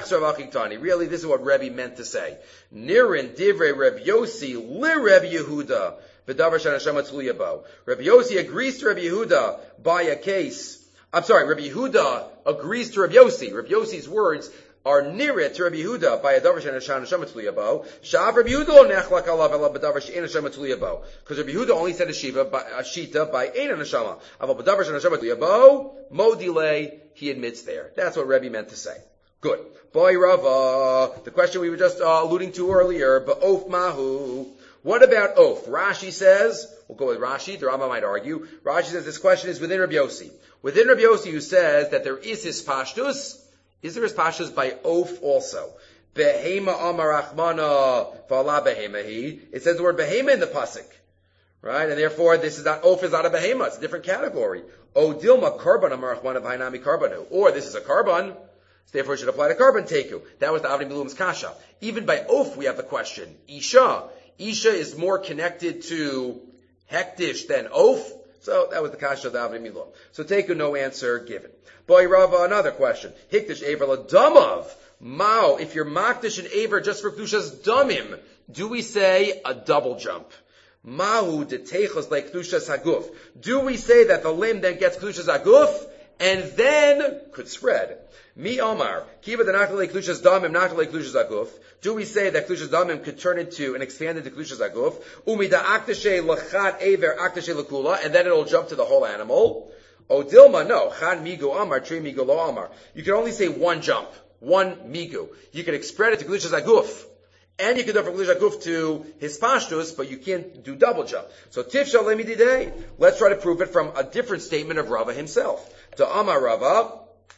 really this is what Rebbe meant to say. Nirin divrei Rebbe Yossi li Rebbe Yehuda v'davar she'en neshama tluya bo. Rebbe Yossi agrees to Rebbe Yehuda by a case, I'm sorry, Rebbe Yehuda agrees to Rebbe Yossi. Rebbe Yossi's words are nirit to Rebbe Yehuda by a davar she'en neshama tluya bo. Sha'av Rebbe Yehuda lo nechlak alav ela b'davar she'en neshama tluya bo. Because Rebbe Yehuda only said a shiva, by, a shita by ein neshama. Aval b'davar she'en neshama tluya bo, mo delay, he admits there. That's what Rebbe meant to say. Good. Boy Rava, the question we were just uh, alluding to earlier, ba'of mahu. What about oaf? Rashi says, we'll go with Rashi, the Rambam might argue. Rashi says this question is within Rabbi Yossi. Within Rabbi Yossi, who says that there is his pashtus, is there his pashtus by oaf also? Behema amar achmana v'ala behemahi. It says the word behema in the pasuk. Right? And therefore, this is not, oaf is not a behema, it's a different category. O dilma karban amar achmana v'hainami karbanu. Or this is a karban, so therefore it should apply to karban teku. That was the Avnei Milum's kasha. Even by oaf, we have the question. Isha. Isha is more connected to hektish than oaf. So that was the kasha of the Avnei Milum. So teku, no answer given. Boy Rava, another question. Hiktish aver ladamav. Mao, if you're makdish and aver just for kdushas damim, do we say a double jump? Mahu detechos like kdushas haguf. Do we say that the limb then gets kdushas haguf and then could spread? Mi Omar, kiva denachale kdushas damim, nachale kdushas haguf. Do we say that kdushas damim could turn into and expand into kdushas haguf? Umi da aktashe lachat aver aktashe lakula, and then it'll jump to the whole animal. O dilma, no. Chan migu amar, tri migu lo amar. You can only say one jump. One migu. You can spread it to Kedushas Aguf. And you can do it from Kedushas Aguf to his pashtus, but you can't do double jump. So Tifshal Lemididei. Let's try to prove it from a different statement of Rava himself. To Amar Rava,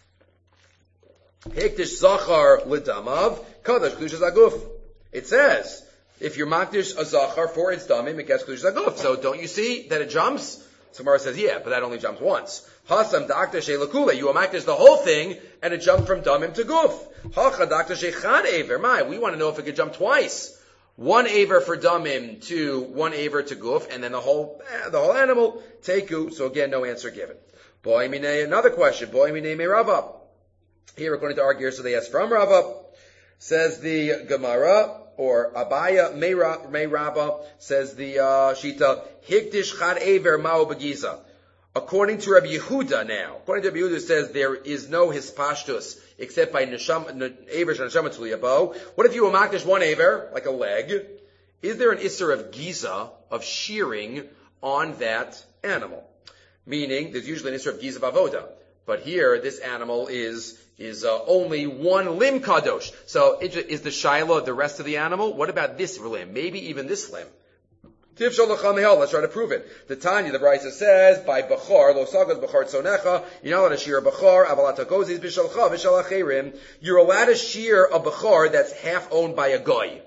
Hektish Zachar Lidamav, Kadosh Kedushas Aguf. It says, if you're Makdish a Zachar for its damim, it gets Kedushas Aguf. So don't you see that it jumps? Samara says, yeah, but that only jumps once. Hasam Doctor Sheilakule, you amakdish the whole thing, and it jumped from damim to guf. Hacha Doctor Shechan Aver. My, we want to know if it could jump twice. One aver for damim to one aver to guf, and then the whole eh, the whole animal teku. So again, no answer given. Boy minei, another question. Boy minei me Rava. Here, according to our gear, so they ask from Rava. Says the Gemara, or Abaya Mei Rava, says the uh, Shita, Hikdish Chad Aver Mao Begiza. According to Rabbi Yehuda now, according to Rabbi Yehuda, says there is no hispashtus except by neshama, aver neshama tzuliyabo. What if you amakdish one aver, like a leg? Is there an isser of giza, of shearing, on that animal? Meaning, there's usually an isser of giza avoda. But here, this animal is is uh, only one limb kadosh. So, is the shiloh the rest of the animal? What about this limb? Maybe even this limb. Let's try to prove it. The Tanya, the Brisa says, by Bachar, lo sagas Bachar tzonecha, you're not allowed to shear a Bachar, avalata gozis b'shalcha v'shal acherim. You're allowed to shear a Bachar that's half owned by a goy.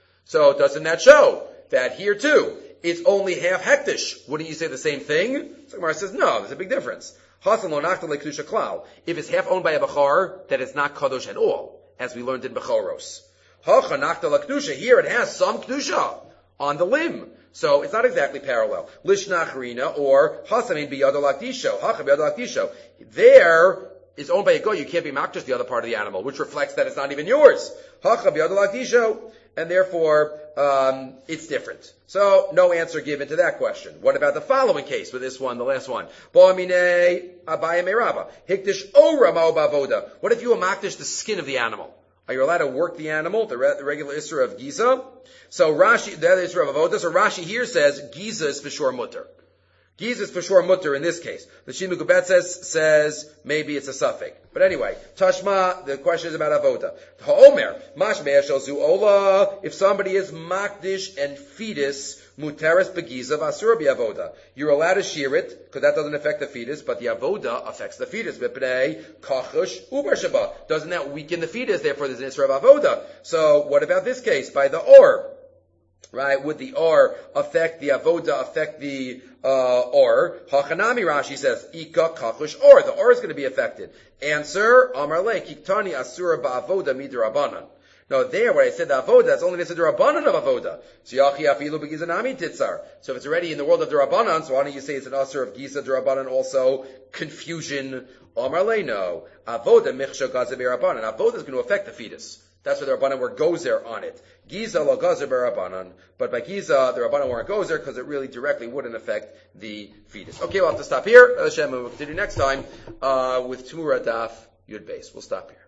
So doesn't that show that here too, it's only half hektish? Wouldn't you say the same thing? So Gemara says, no, there's a big difference. Hasan lo nachta lekdusha klal. If it's half owned by a Bachar, then it's not kadosh at all, as we learned in Bechoros. Hacha nachta lekdusha, here it has some kedusha on the limb. So it's not exactly parallel. Lishnachrina or Hasamin biyadolakdisho. Hacha biyadolakdisho. There is owned by a goy. You can't be makdash the other part of the animal, which reflects that it's not even yours. Hacha biyadolakdisho. And therefore, um, it's different. So, no answer given to that question. What about the following case with this one, the last one? Bo'amine abaya meraba. Hikdish ora ma'o bavoda. What if you amakdish the skin of the animal? Are you allowed to work the animal, the, re- the regular Isra of Giza? So Rashi, the other Isra of Avodah, so Rashi here says Giza is for sure mutter. Giza is for sure mutter in this case. The Shimi Gubet says, says maybe it's a suffix. But anyway, Tashma, the question is about Avodah. Ha'omer, Mashmeh shel zu ola, if somebody is Makdish and fetus, Muteris begiza v'asura bi'avoda. You're allowed to shear it, because that doesn't affect the fetus, but the avoda affects the fetus. V'pnei kachush uber shaba. Doesn't that weaken the fetus? Therefore, there's an isra of avoda. So, what about this case? By the or, right? Would the or affect the avoda, affect the uh, or? Hachanami Rashi says, ika kachush or. The or is going to be affected. Answer, Amar le, kiktani asura ba'avoda midrabanan. No, there, where I said the avoda, it's only the rabbanan of avoda. So yachi afilu begizanami titzar. So if it's already in the world of the rabbanan, so why don't you say it's an asur of giza rabbanan also? Confusion. Amar le, no. Avoda michsha gaza rabbanan. Avoda is going to affect the fetus. That's why the rabbanan were gozer on it. Giza lo gaza rabbanan. But by giza, the rabbanan weren't gozer because it really directly wouldn't affect the fetus. Okay, we'll have to stop here. Hashem, we'll continue next time uh, with Tumura Daf Yud Beis. We'll stop here.